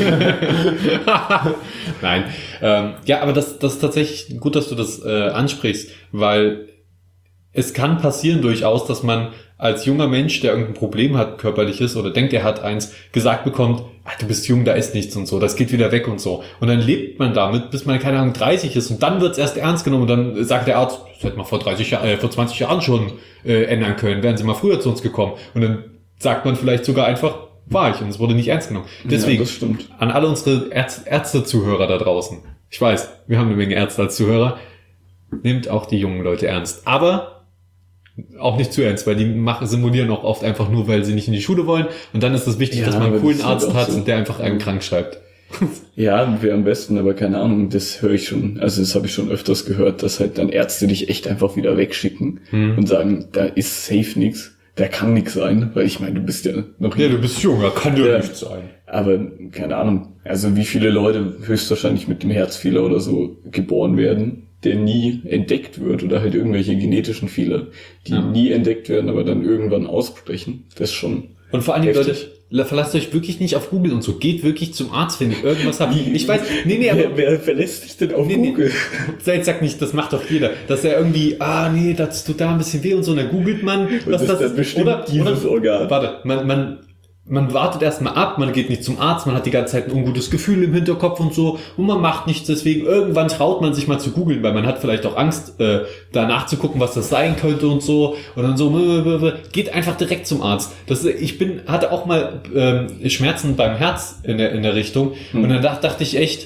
Nein. Ähm, ja, aber das, das ist tatsächlich gut, dass du das äh, ansprichst, weil es kann passieren durchaus, dass man als junger Mensch, der irgendein Problem hat, körperliches, oder denkt, er hat eins, gesagt bekommt, ah, du bist jung, da ist nichts und so, das geht wieder weg und so. Und dann lebt man damit, bis man, keine Ahnung, dreißig ist und dann wird's erst ernst genommen und dann sagt der Arzt, das hätte man vor dreißig Jahren, äh, vor zwanzig Jahren schon äh, ändern können, wären sie mal früher zu uns gekommen. Und dann sagt man vielleicht sogar einfach, war ich, und es wurde nicht ernst genommen. Deswegen, Ja, das stimmt. an alle unsere Ärz- Ärzte-Zuhörer da draußen, ich weiß, wir haben eine Menge Ärzte als Zuhörer, nehmt auch die jungen Leute ernst. Aber auch nicht zu ernst, weil die machen, simulieren auch oft einfach nur, weil sie nicht in die Schule wollen. Und dann ist es wichtig, Ja, dass man einen aber coolen das ist halt Arzt auch hat so. und der einfach einen krank schreibt. Ja, wäre am besten, aber keine Ahnung, das höre ich schon, also das habe ich schon öfters gehört, dass halt dann Ärzte dich echt einfach wieder wegschicken Hm. und sagen, da ist safe nix, da kann nix sein, weil ich meine, du bist ja noch Ja, du bist jung, da kann Ja. nichts sein. aber keine Ahnung, also wie viele Leute höchstwahrscheinlich mit dem Herzfehler oder so geboren werden, der nie entdeckt wird oder halt irgendwelche genetischen Fehler, die Ja. nie entdeckt werden, aber dann irgendwann ausbrechen, das ist schon Und vor allen Dingen, Heftig. Leute, verlasst euch wirklich nicht auf Google und so. Geht wirklich zum Arzt, wenn ihr irgendwas habt. Ich weiß, nee, nee, aber... Wer, wer verlässt sich denn auf nee, Google? Nee. Jetzt sagt nicht, das macht doch jeder. Dass er irgendwie, ah, nee, das tut da ein bisschen weh und so, und dann googelt man, was das, das ist. Bestimmt oder, dieses oder, Organ. Warte, man, man, man wartet erstmal ab, man geht nicht zum Arzt, man hat die ganze Zeit ein ungutes Gefühl im Hinterkopf und so, und man macht nichts, deswegen irgendwann traut man sich mal zu googeln, weil man hat vielleicht auch Angst, äh, da nachzugucken, was das sein könnte und so, und dann so, geht einfach direkt zum Arzt. Das, ich bin, hatte auch mal ähm, Schmerzen beim Herz in der, in der Richtung, hm. und dann dacht, dachte ich echt,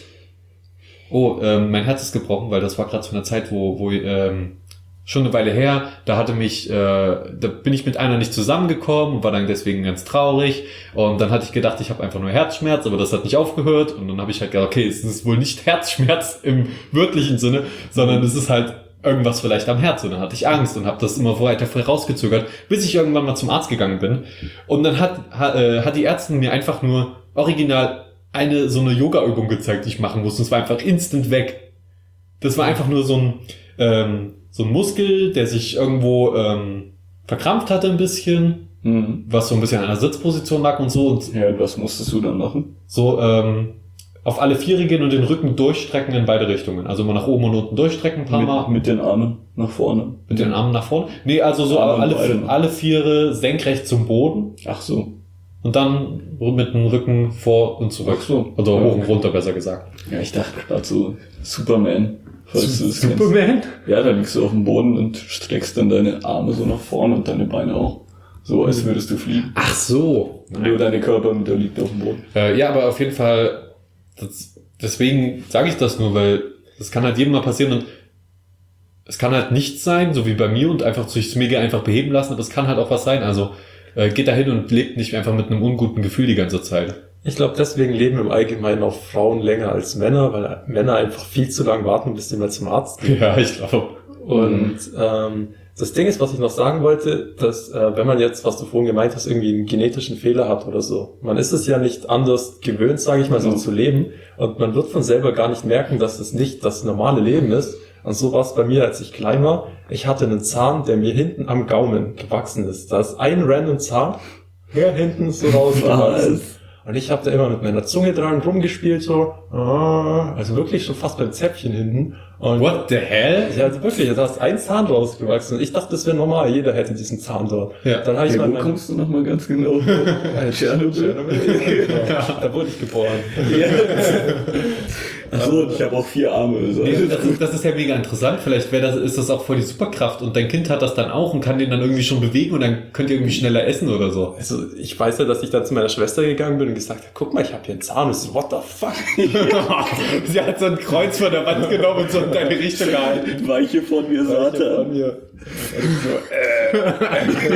oh, ähm, mein Herz ist gebrochen, weil das war gerade zu einer Zeit, wo, wo ähm, schon eine Weile her, da hatte mich, äh, da bin ich mit einer nicht zusammengekommen und war dann deswegen ganz traurig, und dann hatte ich gedacht, ich habe einfach nur Herzschmerz, aber das hat nicht aufgehört, und dann habe ich halt gedacht, okay, es ist wohl nicht Herzschmerz im wörtlichen Sinne, sondern es ist halt irgendwas vielleicht am Herz, und dann hatte ich Angst und habe das immer weiter rausgezögert, bis ich irgendwann mal zum Arzt gegangen bin, und dann hat, hat, äh, hat die Ärztin mir einfach nur original eine so eine Yoga-Übung gezeigt, die ich machen musste, und es war einfach instant weg. Das war einfach nur so ein ähm, so ein Muskel, der sich irgendwo ähm, verkrampft hatte ein bisschen, mhm. was so ein bisschen an der Sitzposition lag und so. Und ja, was musstest du dann machen? So ähm, auf alle Viere gehen und den Rücken durchstrecken in beide Richtungen. Also mal nach oben und unten durchstrecken ein paar mit, Mal. Mit den Armen nach vorne. Mit den Armen nach vorne? Nee, also so alle, alle Viere senkrecht zum Boden. Ach so. Und dann mit dem Rücken vor und zurück. Ach so. Also hoch und runter, besser gesagt. Ja, ich dachte gerade so Superman. Falls du das Superman? Kennst. Ja, da liegst du auf dem Boden und streckst dann deine Arme so nach vorne und deine Beine auch. So, als würdest du fliegen. Ach so. Nur deine Körpermitte liegt auf dem Boden. Äh, ja, aber auf jeden Fall, das, deswegen sage ich das nur, weil das kann halt jedem mal passieren, und es kann halt nichts sein, so wie bei mir, und einfach sich mega einfach beheben lassen, aber es kann halt auch was sein. Also äh, geht da hin und lebt nicht einfach mit einem unguten Gefühl die ganze Zeit. Ich glaube, deswegen leben im Allgemeinen auch Frauen länger als Männer, weil Männer einfach viel zu lange warten, bis sie mal zum Arzt gehen. Ja, ich glaube. Und ähm, das Ding ist, was ich noch sagen wollte, dass äh, wenn man jetzt, was du vorhin gemeint hast, irgendwie einen genetischen Fehler hat oder so, man ist es ja nicht anders gewöhnt, sage ich mal, so zu leben, und man wird von selber gar nicht merken, dass es nicht das normale Leben ist. Und so war es bei mir, als ich klein war. Ich hatte einen Zahn, der mir hinten am Gaumen gewachsen ist. Da ist ein random Zahn hier hinten so rausgewachsen. Und ich habe da immer mit meiner Zunge dran rumgespielt, so, also wirklich schon fast beim Zäpfchen hinten. Und what the hell? Ja, also wirklich, da ist ein Zahn rausgewachsen. Ich dachte, das wäre normal, jeder hätte diesen Zahn dort. Ja. Dann habe ich ja, mal wo mein, kommst du nochmal ganz genau? Tschernobyl. Ja. Da wurde ich geboren. Ja. Achso, ich habe auch vier Arme. So. Nee, das, ist, das ist ja mega interessant. Vielleicht wäre das, ist das auch voll die Superkraft, und dein Kind hat das dann auch und kann den dann irgendwie schon bewegen, und dann könnt ihr irgendwie schneller essen oder so. Also ich weiß ja, dass ich dann zu meiner Schwester gegangen bin und gesagt habe, guck mal, ich habe hier einen Zahn. Und so, what the fuck? Sie hat so ein Kreuz von der Wand genommen und so in deine Richtung gehalten. Weiche von mir, Satan. Von mir. So, äh.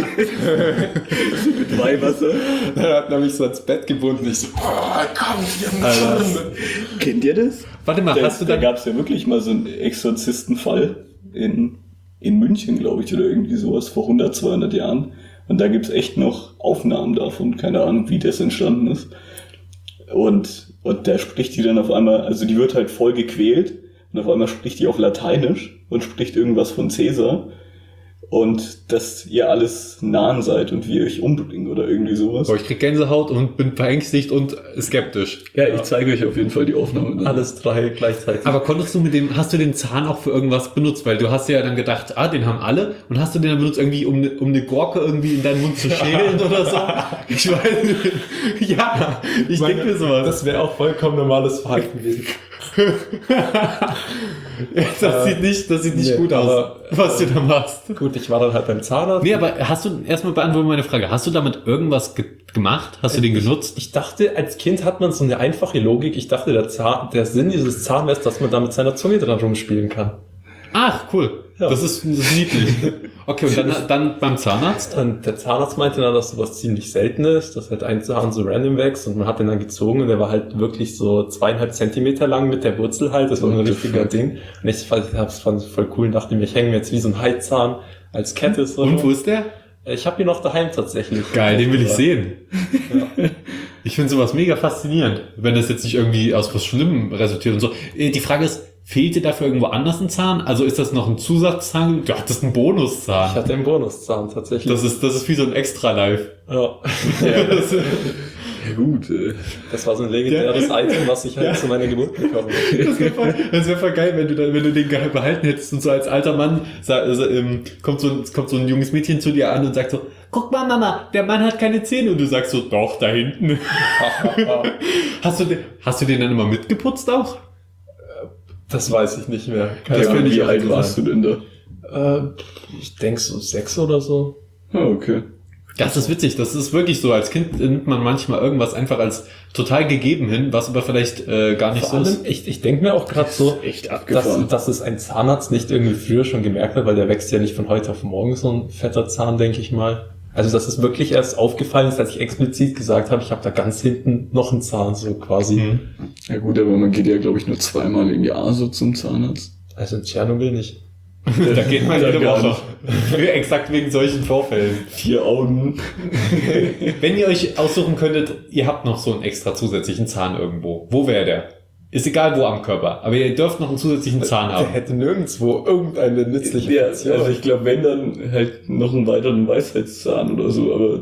Mit Weihwasser. Dann hat er mich so ans Bett gebunden. Ich so, boah, komm, hier also, kennt ihr das? Warte mal, da, hast du da... Da gab es ja wirklich mal so einen Exorzistenfall in, in München, glaube ich, oder irgendwie sowas, vor hundert, zweihundert Jahren. Und da gibt's echt noch Aufnahmen davon. Keine Ahnung, wie das entstanden ist. Und, und da spricht die dann auf einmal, also die wird halt voll gequält. Und auf einmal spricht die auf Lateinisch und spricht irgendwas von Cäsar. Und dass ihr alles nahen seid und wie ihr euch umbringt oder irgendwie sowas. Oh, ich krieg Gänsehaut und bin verängstigt und skeptisch. Ja, ich zeige euch auf jeden Fall die Aufnahme. Alles drei gleichzeitig. Aber konntest du mit dem, hast du den Zahn auch für irgendwas benutzt? Weil du hast ja dann gedacht, ah, den haben alle. Und hast du den dann benutzt irgendwie, um, ne, um eine Gurke irgendwie in deinen Mund zu schälen oder so? Ich weiß nicht. Ja, ich denke mir sowas. Das wäre auch vollkommen normales Verhalten gewesen. Das sieht nicht, das sieht nicht nee, gut aus, was du da machst. Gut, ich war dann halt beim Zahnarzt. Nee, aber hast du, erstmal beantworten meine Frage, hast du damit irgendwas ge- gemacht? Hast du den genutzt? Ich, ich dachte, als Kind hat man so eine einfache Logik. Ich dachte, der, Zahn, der Sinn dieses Zahnmessers, dass man da mit seiner Zunge dran rumspielen kann. Ach, cool. Ja. Das ist, das ist niedlich. Okay, und dann, dann beim Zahnarzt? Und der Zahnarzt meinte dann, dass sowas ziemlich selten ist, dass halt ein Zahn so random wächst, und man hat den dann gezogen und der war halt wirklich so zweieinhalb Zentimeter lang mit der Wurzel halt. Das war so ein richtiger Ding. Und ich fand es voll cool und dachte mir, ich hänge mir jetzt wie so ein Heizahn als Kette. So. Und wo ist der? Ich habe ihn noch daheim tatsächlich. Geil, den will ich sehen. Ja. Ich finde sowas mega faszinierend, wenn das jetzt nicht irgendwie aus was Schlimmem resultiert und so. Die Frage ist, Fehlt dir dafür irgendwo anders ein Zahn? Also ist das noch ein Zusatzzahn? Du hattest einen Bonuszahn. Ich hatte einen Bonuszahn, tatsächlich. Das ist, das ist wie so ein Extra-Life. Ja. Ja, ja gut. Äh. Das war so ein legendäres ja. Item, was ich halt ja. zu meiner Geburt bekommen habe. Das wäre voll, das wär voll geil, wenn du, dann, wenn du den behalten hättest und so als alter Mann also, ähm, kommt, so, kommt so ein junges Mädchen zu dir an und sagt so, guck mal Mama, der Mann hat keine Zähne. Und du sagst so, doch, da hinten. hast, du den, hast du den dann immer mitgeputzt auch? Das weiß ich nicht mehr. Keine Ahnung, wie alt warst du denn da? Äh, ich denke so sechs oder so. Ah, okay. Das ist witzig, das ist wirklich so. Als Kind nimmt man manchmal irgendwas einfach als total gegeben hin, was aber vielleicht äh, gar nicht Vor so allem, ist. Ich, ich denke mir auch gerade so, echt abgefahren. dass, dass es ein Zahnarzt nicht irgendwie früher schon gemerkt hat, weil der wächst ja nicht von heute auf morgen, so ein fetter Zahn, denke ich mal. Also dass es wirklich erst aufgefallen ist, als ich explizit gesagt habe, ich habe da ganz hinten noch einen Zahn, so quasi. Mhm. Ja gut, aber man geht ja, glaube ich, nur zweimal im Jahr so zum Zahnarzt. Also in Tschernobyl nicht. Da geht man jede Woche. Exakt wegen solchen Vorfällen. Vier Augen. Wenn ihr euch aussuchen könntet, ihr habt noch so einen extra zusätzlichen Zahn irgendwo. Wo wäre der? Ist egal wo am Körper, aber ihr dürft noch einen zusätzlichen Zahn haben. Der hätte nirgendwo irgendeine nützliche Ja, Funktion. also ich glaube, wenn dann halt noch einen weiteren Weisheitszahn oder so, aber...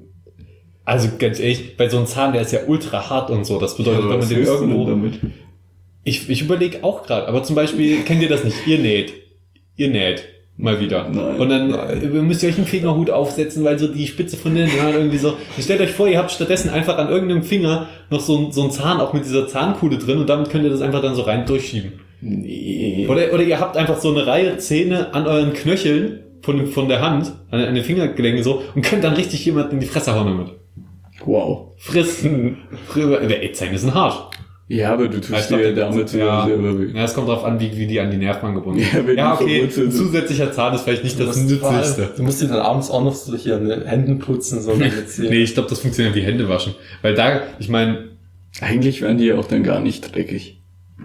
Also ganz ehrlich, bei so einem Zahn, der ist ja ultra hart und so. Das bedeutet, ja, wenn man den irgendwo... irgendwo... Damit? Ich, ich überlege auch gerade, aber zum Beispiel, kennt ihr das nicht? Ihr näht. Ihr näht. Mal wieder. Nein, und dann nein. müsst ihr euch einen Fingerhut aufsetzen, weil so die Spitze von den Haaren irgendwie so... Stellt euch vor, ihr habt stattdessen einfach an irgendeinem Finger noch so, ein, so einen Zahn, auch mit dieser Zahnkuhle drin, und damit könnt ihr das einfach dann so rein durchschieben. Nee. Oder, oder ihr habt einfach so eine Reihe Zähne an euren Knöcheln von, von der Hand, an, an den Fingergelenken so, und könnt dann richtig jemanden in die Fresse hauen damit. Wow. Frissen. Ey, Zähne sind hart. Ja, aber du tust ich dir glaub, damit ja, selber weh. ja, es kommt drauf an, wie, wie die an die Nerven gebunden sind. Ja, wenn Ja, die okay, ein verwurzelt sind. zusätzlicher Zahn ist vielleicht nicht Du das musst Nützlichste. vor allem- Du musst dir dann abends auch noch so hier an den Händen putzen, so mit Zähnen. Nee, ich glaube, das funktioniert wie Hände waschen. Weil da, ich meine, Eigentlich werden die ja auch dann gar nicht dreckig.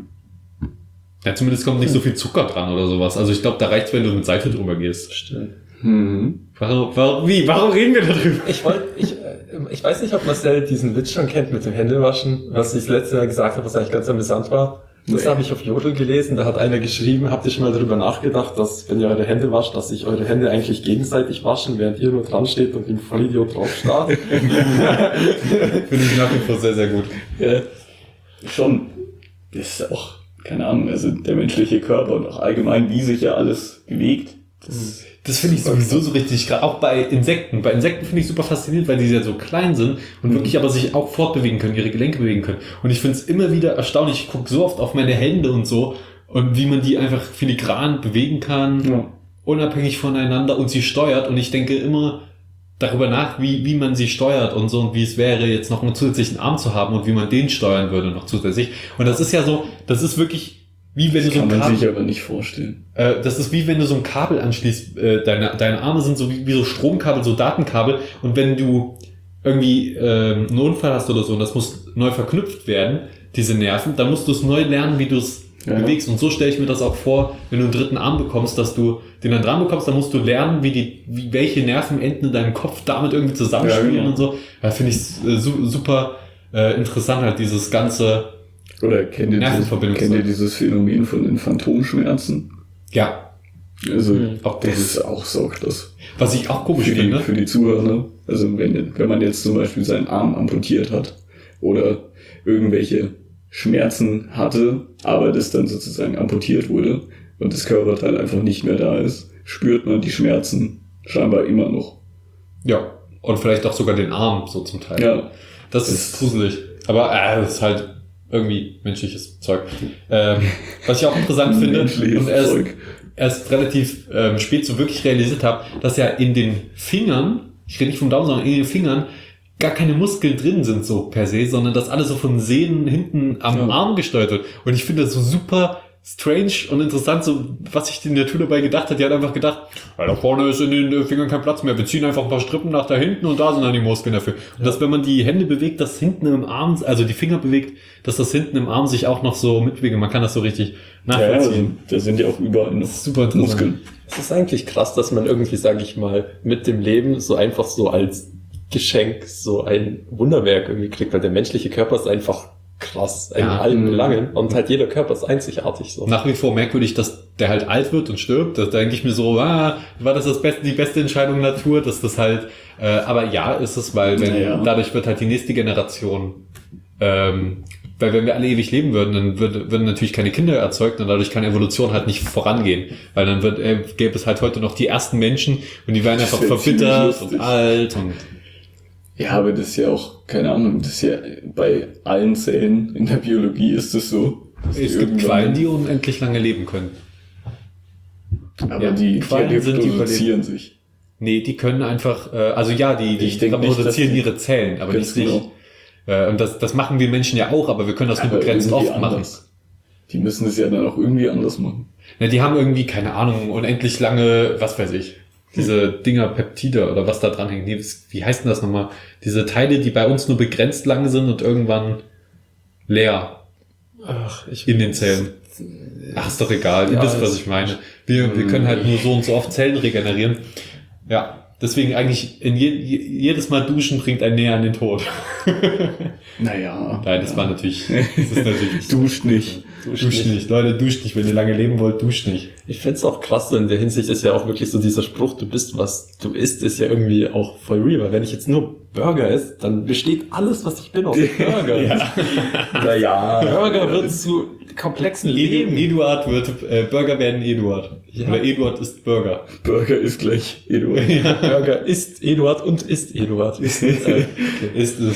ja, zumindest kommt nicht so viel Zucker dran oder sowas. Also ich glaube, da reicht's, wenn du mit Seife drüber gehst. Stimmt. Mhm. Warum, warum, wie? Warum reden wir darüber? Ich wollte, ich, äh, ich weiß nicht, ob Marcel diesen Witz schon kennt mit dem Händewaschen, was ich das letzte Mal gesagt habe, was eigentlich ganz amüsant war. Das Nee. habe ich auf Jodel gelesen, da hat einer geschrieben, habt ihr schon mal darüber nachgedacht, dass, wenn ihr eure Hände wascht, dass sich eure Hände eigentlich gegenseitig waschen, während ihr nur dran steht und wie ein Vollidiot drauf starrt? Finde ich nach wie vor sehr, sehr gut. Ja, schon. Das ist auch, keine Ahnung, also der menschliche Körper und auch allgemein, wie sich ja alles bewegt. Das Das finde ich sowieso so richtig krass. Auch bei Insekten. Bei Insekten finde ich super faszinierend, weil die ja so klein sind und Mhm. wirklich aber sich auch fortbewegen können, ihre Gelenke bewegen können. Und ich finde es immer wieder erstaunlich. Ich gucke so oft auf meine Hände und so und wie man die einfach filigran bewegen kann, Ja. unabhängig voneinander, und sie steuert. Und ich denke immer darüber nach, wie, wie man sie steuert und so, und wie es wäre, jetzt noch einen zusätzlichen Arm zu haben und wie man den steuern würde noch zusätzlich. Und das ist ja so, das ist wirklich wie wenn das du so kann ein man Kabel, sich aber nicht vorstellen. äh, das ist wie wenn du so ein Kabel anschließt, äh, deine, deine Arme sind so wie, wie so Stromkabel, so Datenkabel, und wenn du irgendwie äh, einen Unfall hast oder so und das muss neu verknüpft werden, diese Nerven, dann musst du es neu lernen, wie du es Ja, bewegst. Und so stelle ich mir das auch vor, wenn du einen dritten Arm bekommst, dass du den dann dran bekommst, dann musst du lernen, wie die, wie welche Nervenenden in deinem Kopf damit irgendwie zusammenspielen, Ja, genau. und so. Da finde ich äh, su super äh, interessant, halt dieses ganze, Oder kennt ihr, dieses, Nervenverbindung kennt ihr sein. dieses Phänomen von den Phantomschmerzen? ja, Also, Mhm. auch das das, ist auch so krass. was ich auch komisch Für die, finde. für die Zuhörer. Also, wenn, wenn man jetzt zum Beispiel seinen Arm amputiert hat oder irgendwelche Schmerzen hatte, aber das dann sozusagen amputiert wurde und das Körperteil einfach nicht mehr da ist, spürt man die Schmerzen scheinbar immer noch. Ja, und vielleicht auch sogar den Arm, so zum Teil. Ja. Das ist gruselig. Aber äh, das ist halt irgendwie menschliches Zeug. Ähm, was ich auch interessant finde, Menschliches und erst, Zeug. erst relativ ähm, spät so wirklich realisiert habe, dass ja in den Fingern, ich rede nicht vom Daumen, sondern in den Fingern, gar keine Muskeln drin sind so per se, sondern dass alles so von Sehnen hinten am Ja. Arm gesteuert wird. Und ich finde das so super strange und interessant, so was sich die Natur dabei gedacht hat. Die hat einfach gedacht, ja, da vorne ist in den Fingern kein Platz mehr. Wir ziehen einfach ein paar Strippen nach da hinten und da sind dann die Muskeln dafür. Und dass, wenn man die Hände bewegt, dass hinten im Arm, also die Finger bewegt, dass das hinten im Arm sich auch noch so mitbewegt. Man kann das so richtig Ja, ja, nachvollziehen. also, da sind ja auch überall noch Super interessant. Muskeln. Es ist eigentlich krass, dass man irgendwie, sage ich mal, mit dem Leben so einfach so als Geschenk so ein Wunderwerk irgendwie kriegt, weil der menschliche Körper ist einfach krass in Ja. allen Belangen und halt jeder Körper ist einzigartig so. Nach wie vor merkwürdig, dass der halt alt wird und stirbt. Da denke ich mir so, ah, war das, das beste, die beste Entscheidung Natur, dass das halt, äh, aber ja, ist es, weil wenn, Naja. dadurch wird halt die nächste Generation, ähm, weil wenn wir alle ewig leben würden, dann würd, würden natürlich keine Kinder erzeugt und dadurch kann Evolution halt nicht vorangehen. Weil dann wird, äh, gäbe es halt heute noch die ersten Menschen und die wären Das einfach wär verbittert ziemlich und lustig. alt und Ja, aber das ist ja auch, keine Ahnung, das ist ja bei allen Zellen in der Biologie ist es so. dass die es gibt irgendwann- Quallen, die unendlich lange leben können. Aber ja, die, die Quallen sind die reproduzieren sich. Nee, die können einfach, äh, also ja, die, die Ich denk nicht, produzieren dass die- ihre Zellen, aber Ganz nicht sich. genau. Äh, und das, das machen wir Menschen ja auch, aber wir können das nur Aber begrenzt irgendwie oft machen. anders. Die müssen es ja dann auch irgendwie anders machen. Ja, die haben irgendwie, keine Ahnung, unendlich lange, was weiß ich, diese Dinger Peptide oder was da dran hängt. Nee, was- wie heißt denn das nochmal? Diese Teile, die bei uns nur begrenzt lang sind und irgendwann leer Ach, ich in den Zellen. Ach, ist doch egal, ihr Ja, wisst, was es- ich meine. Wir, wir können halt nur so und so oft Zellen regenerieren. Ja, deswegen eigentlich in je, je, jedes Mal duschen bringt einen näher an den Tod. Naja. Nein, das ja. war natürlich, das ist natürlich, Duscht nicht. duscht nicht. Leute, duscht nicht. Wenn ihr lange leben wollt, duscht nicht. Ich find's auch krass, so in der Hinsicht ist ja auch wirklich so dieser Spruch, du bist was du isst, ist ja irgendwie auch voll real, weil wenn ich jetzt nur Burger esse, dann besteht alles, was ich bin, aus Burger. Ja. Naja. Burger wird zu komplexen Leben. Edu, Eduard wird, äh, Burger werden Eduard. Ja. Oder Eduard ist Burger. Burger ist gleich Eduard. Burger ist Eduard und ist Eduard. Ist, äh, Ist es.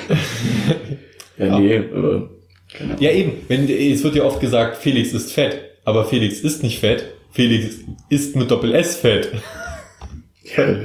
Ja, nee, aber. keine Ahnung. Ja, eben. Wenn, es wird ja oft gesagt, Felix ist fett. Aber Felix ist nicht fett. Felix ist mit Doppel-S fett. Ja,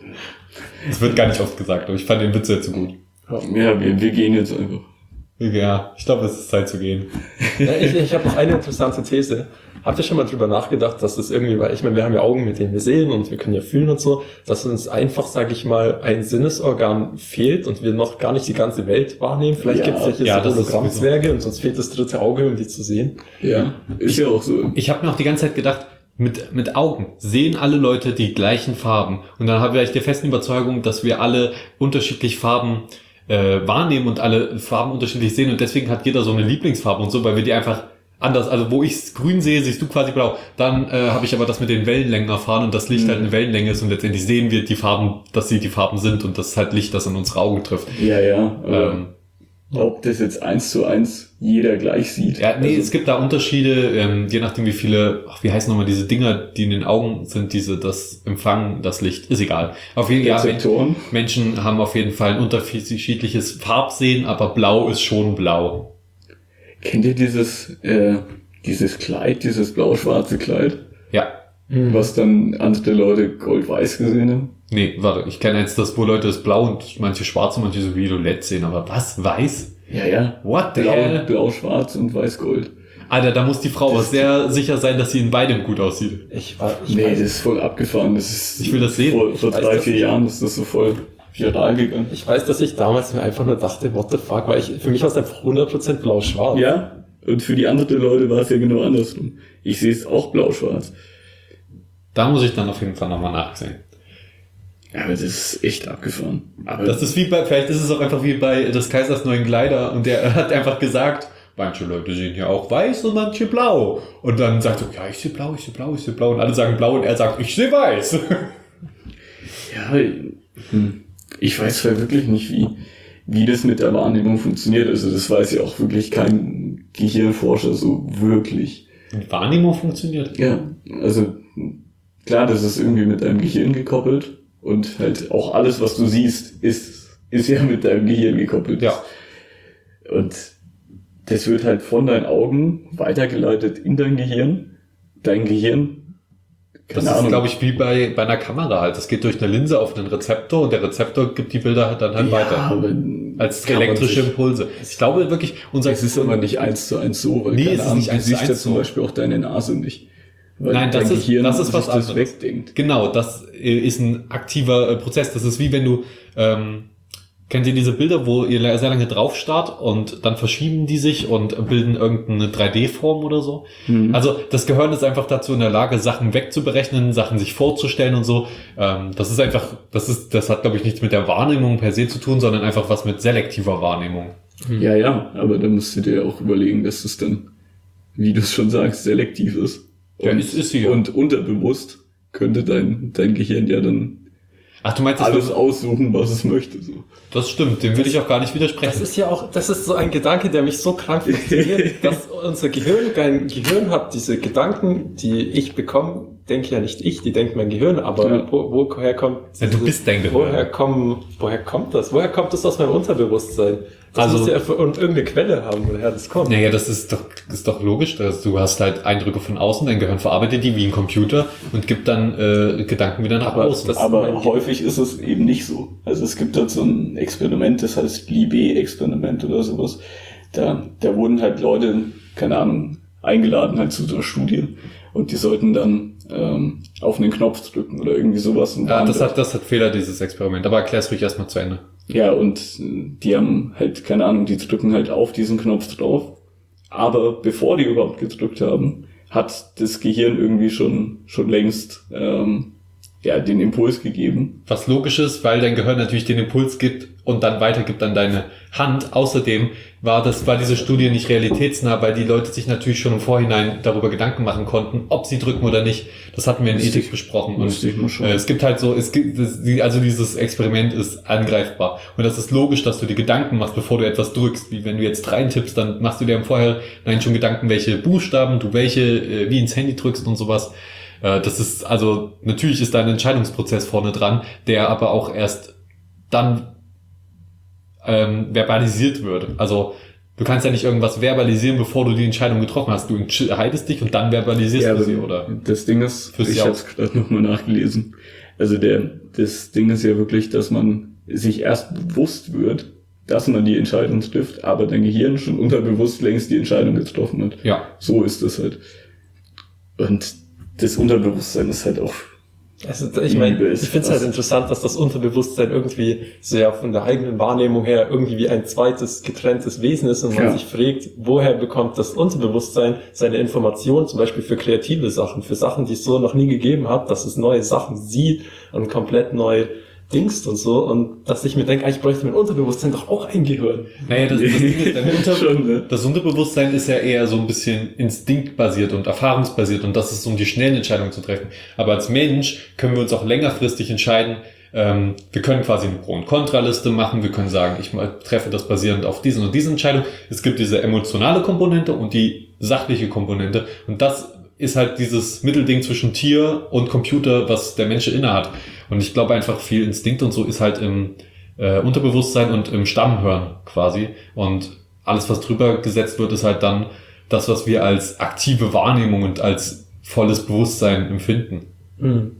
Das wird gar nicht oft gesagt, aber ich fand den Witz jetzt so gut. ja wir, wir gehen jetzt einfach. Ja, ich glaube, es ist Zeit zu gehen. Ja, ich ich habe noch eine interessante These. Habt ihr schon mal drüber nachgedacht, dass das irgendwie, weil ich meine, wir haben ja Augen, mit denen wir sehen und wir können ja fühlen und so, dass uns einfach, sage ich mal, ein Sinnesorgan fehlt und wir noch gar nicht die ganze Welt wahrnehmen? Vielleicht Ja, gibt es ja hier ja, so das ist Hologrammzwerge und sonst fehlt das dritte Auge, um die zu sehen. Ja, ist ja auch so. Ich habe mir auch die ganze Zeit gedacht, mit, mit Augen sehen alle Leute die gleichen Farben. Und dann habe ich der festen Überzeugung, dass wir alle unterschiedlich Farben äh, wahrnehmen und alle Farben unterschiedlich sehen. Und deswegen hat jeder so eine Lieblingsfarbe und so, weil wir die einfach anders, also wo ich grün sehe, siehst du quasi blau. Dann äh, habe ich aber das mit den Wellenlängen erfahren und das Licht Mhm. halt eine Wellenlänge ist und letztendlich sehen wir die Farben, dass sie die Farben sind und das ist halt Licht, das in unsere Augen trifft. Ja, ja. Aber Ähm, ob das jetzt eins zu eins jeder gleich sieht. Ja, nee, Also, es gibt da Unterschiede, ähm, je nachdem wie viele, ach, wie heißen nochmal diese Dinger, die in den Augen sind, diese, das Empfangen, das Licht, ist egal. Auf jeden Fall, Rezeptoren. Menschen haben auf jeden Fall ein unterschiedliches Farbsehen, aber blau ist schon blau. Kennt ihr dieses, äh, dieses Kleid, dieses blau-schwarze Kleid, Ja. was dann andere Leute gold-weiß gesehen haben? Nee, warte, ich kenne jetzt das, wo Leute das blau und manche schwarz und manche so violett sehen, aber was? Weiß? Ja, ja. What the Blau, hell? blau-schwarz und weiß-gold. Alter, da muss die Frau aber Das- sehr sicher sein, dass sie in beidem gut aussieht. Ich war, ich Nee, weiß, das ist voll abgefahren. Das ist, Ich will das sehen. Vor, vor Ich weiß drei, das vier nicht. Jahren ist das so voll viral gegangen. ich weiß, dass ich damals mir einfach nur dachte, what the fuck, weil ich, für mich war es einfach hundert Prozent blau-schwarz. Ja, und für die anderen Leute war es ja genau andersrum. Ich sehe es auch blau-schwarz. Da muss ich dann auf jeden Fall nochmal nachsehen. Ja, aber das ist echt abgefahren. Aber Das ist wie bei, vielleicht ist es auch einfach wie bei des Kaisers neuen Kleider und der hat einfach gesagt, manche Leute sehen ja auch weiß und manche blau. Und dann sagt er, ja, ich sehe blau, ich sehe blau, ich sehe blau. Und alle sagen blau und er sagt, ich sehe weiß. ja, hm, ich weiß zwar wirklich nicht, wie, wie das mit der Wahrnehmung funktioniert. Also das weiß ja auch wirklich kein Gehirnforscher so wirklich. Die Wahrnehmung funktioniert. Ja, also klar, das ist irgendwie mit deinem Gehirn gekoppelt und halt auch alles, was du siehst, ist, ist ja mit deinem Gehirn gekoppelt. Ja. Und das wird halt von deinen Augen weitergeleitet in dein Gehirn. Dein Gehirn, Das keine ist, Ahnung. glaube ich, wie bei, bei einer Kamera halt. Das geht durch eine Linse auf einen Rezeptor und der Rezeptor gibt die Bilder dann halt ja, weiter. aber Als kann man elektrische sich- Impulse. Ich glaube wirklich, unser Es ist aber nicht eins zu eins so, weil Nee, keine es ist Ahnung, nicht du eins zu siehst ja eins zum so. Beispiel auch deine Nase nicht. Weil Nein, das dein ist- Gehirn das ist was sich das anderes. wegdenkt. Genau, das äh, ist ein aktiver äh, Prozess. Das ist wie wenn du, ähm, kennt ihr diese Bilder, wo ihr la- sehr lange drauf starrt und dann verschieben die sich und bilden irgendeine drei D-Form oder so? Mhm. Also das Gehirn ist einfach dazu in der Lage, Sachen wegzuberechnen, Sachen sich vorzustellen und so. Ähm, das ist einfach, das ist, das hat glaube ich nichts mit der Wahrnehmung per se zu tun, sondern einfach was mit selektiver Wahrnehmung. Hm. Ja, ja, aber da musst du dir auch überlegen, dass es dann, wie du es schon sagst, selektiv ist. Und, ja, ist, ist sie, ja. Und unterbewusst könnte dein, dein Gehirn ja dann Ach, du meinst, alles aussuchen, was es möchte. So. Das stimmt, dem will ich auch gar nicht widersprechen. Das ist ja auch, das ist so ein Gedanke, der mich so krank fasziniert, dass unser Gehirn kein Gehirn hat. Diese Gedanken, die ich bekomme, denke ja nicht ich, die denkt mein Gehirn, aber ja. wo, woher kommt ja, du bist dein Gehirn. Woher, kommen, woher kommt das? Woher kommt das aus meinem Unterbewusstsein? Das also, muss ja irgendeine Quelle haben, woher das kommt. Naja, das ist doch, ist doch logisch, dass du hast halt Eindrücke von außen, dein Gehirn verarbeitet die wie ein Computer und gibt dann äh, Gedanken wieder nach aber, außen. Aber häufig ist es eben nicht so. Also es gibt halt so ein Experiment, das heißt Libé-Experiment oder sowas. Da, da wurden halt Leute, keine Ahnung, eingeladen halt zu so einer Studie und die sollten dann ähm, auf einen Knopf drücken oder irgendwie sowas. Und ja, das hat, das hat Fehler, dieses Experiment, aber erklär's ruhig erstmal zu Ende. Ja, und die haben halt, keine Ahnung, die drücken halt auf diesen Knopf drauf, aber bevor die überhaupt gedrückt haben, hat das Gehirn irgendwie schon schon längst ähm, ja den Impuls gegeben. Was logisch ist, weil dein Gehirn natürlich den Impuls gibt und dann weitergibt an deine Hand. Außerdem war das war diese Studie nicht realitätsnah, weil die Leute sich natürlich schon im Vorhinein darüber Gedanken machen konnten, ob sie drücken oder nicht. Das hatten wir in Ethik ich, besprochen. Und äh, es gibt halt so, es gibt also dieses Experiment ist angreifbar und das ist logisch, dass du dir Gedanken machst, bevor du etwas drückst. Wie wenn du jetzt reintippst, dann machst du dir im Vorhinein schon Gedanken, welche Buchstaben du welche äh, wie ins Handy drückst und sowas. Das ist, also, natürlich ist da ein Entscheidungsprozess vorne dran, der aber auch erst dann ähm, verbalisiert wird. Also, du kannst ja nicht irgendwas verbalisieren, bevor du die Entscheidung getroffen hast. Du entscheidest dich und dann verbalisierst ja, du sie, oder? Das Ding ist, ich habe es gerade nochmal nachgelesen. Also, der, das Ding ist ja wirklich, dass man sich erst bewusst wird, dass man die Entscheidung trifft, aber dein Gehirn schon unterbewusst längst die Entscheidung getroffen hat. Ja. So ist es halt. Und das Unterbewusstsein ist halt auch... Also ich meine, ich finde es halt interessant, dass das Unterbewusstsein irgendwie sehr von der eigenen Wahrnehmung her irgendwie wie ein zweites getrenntes Wesen ist und man ja. sich fragt, woher bekommt das Unterbewusstsein seine Informationen, zum Beispiel für kreative Sachen, für Sachen, die es so noch nie gegeben hat, dass es neue Sachen sieht und komplett neu Dingst und so, und dass ich mir denke, eigentlich bräuchte mein Unterbewusstsein doch auch ein Gehirn. Naja, das, das, Ding ist, dein Unter- Schon, ne? Das Unterbewusstsein ist ja eher so ein bisschen instinktbasiert und erfahrungsbasiert und das ist, um die schnellen Entscheidungen zu treffen. Aber als Mensch können wir uns auch längerfristig entscheiden. Ähm, wir können quasi eine Pro- und Kontraliste machen. Wir können sagen, ich treffe das basierend auf diesen und diesen Entscheidung. Es gibt diese emotionale Komponente und die sachliche Komponente und das ist halt dieses Mittelding zwischen Tier und Computer, was der Mensch inne hat. Und ich glaube einfach, viel Instinkt und so ist halt im äh, Unterbewusstsein und im Stammhirn quasi. Und alles, was drüber gesetzt wird, ist halt dann das, was wir als aktive Wahrnehmung und als volles Bewusstsein empfinden. Mhm.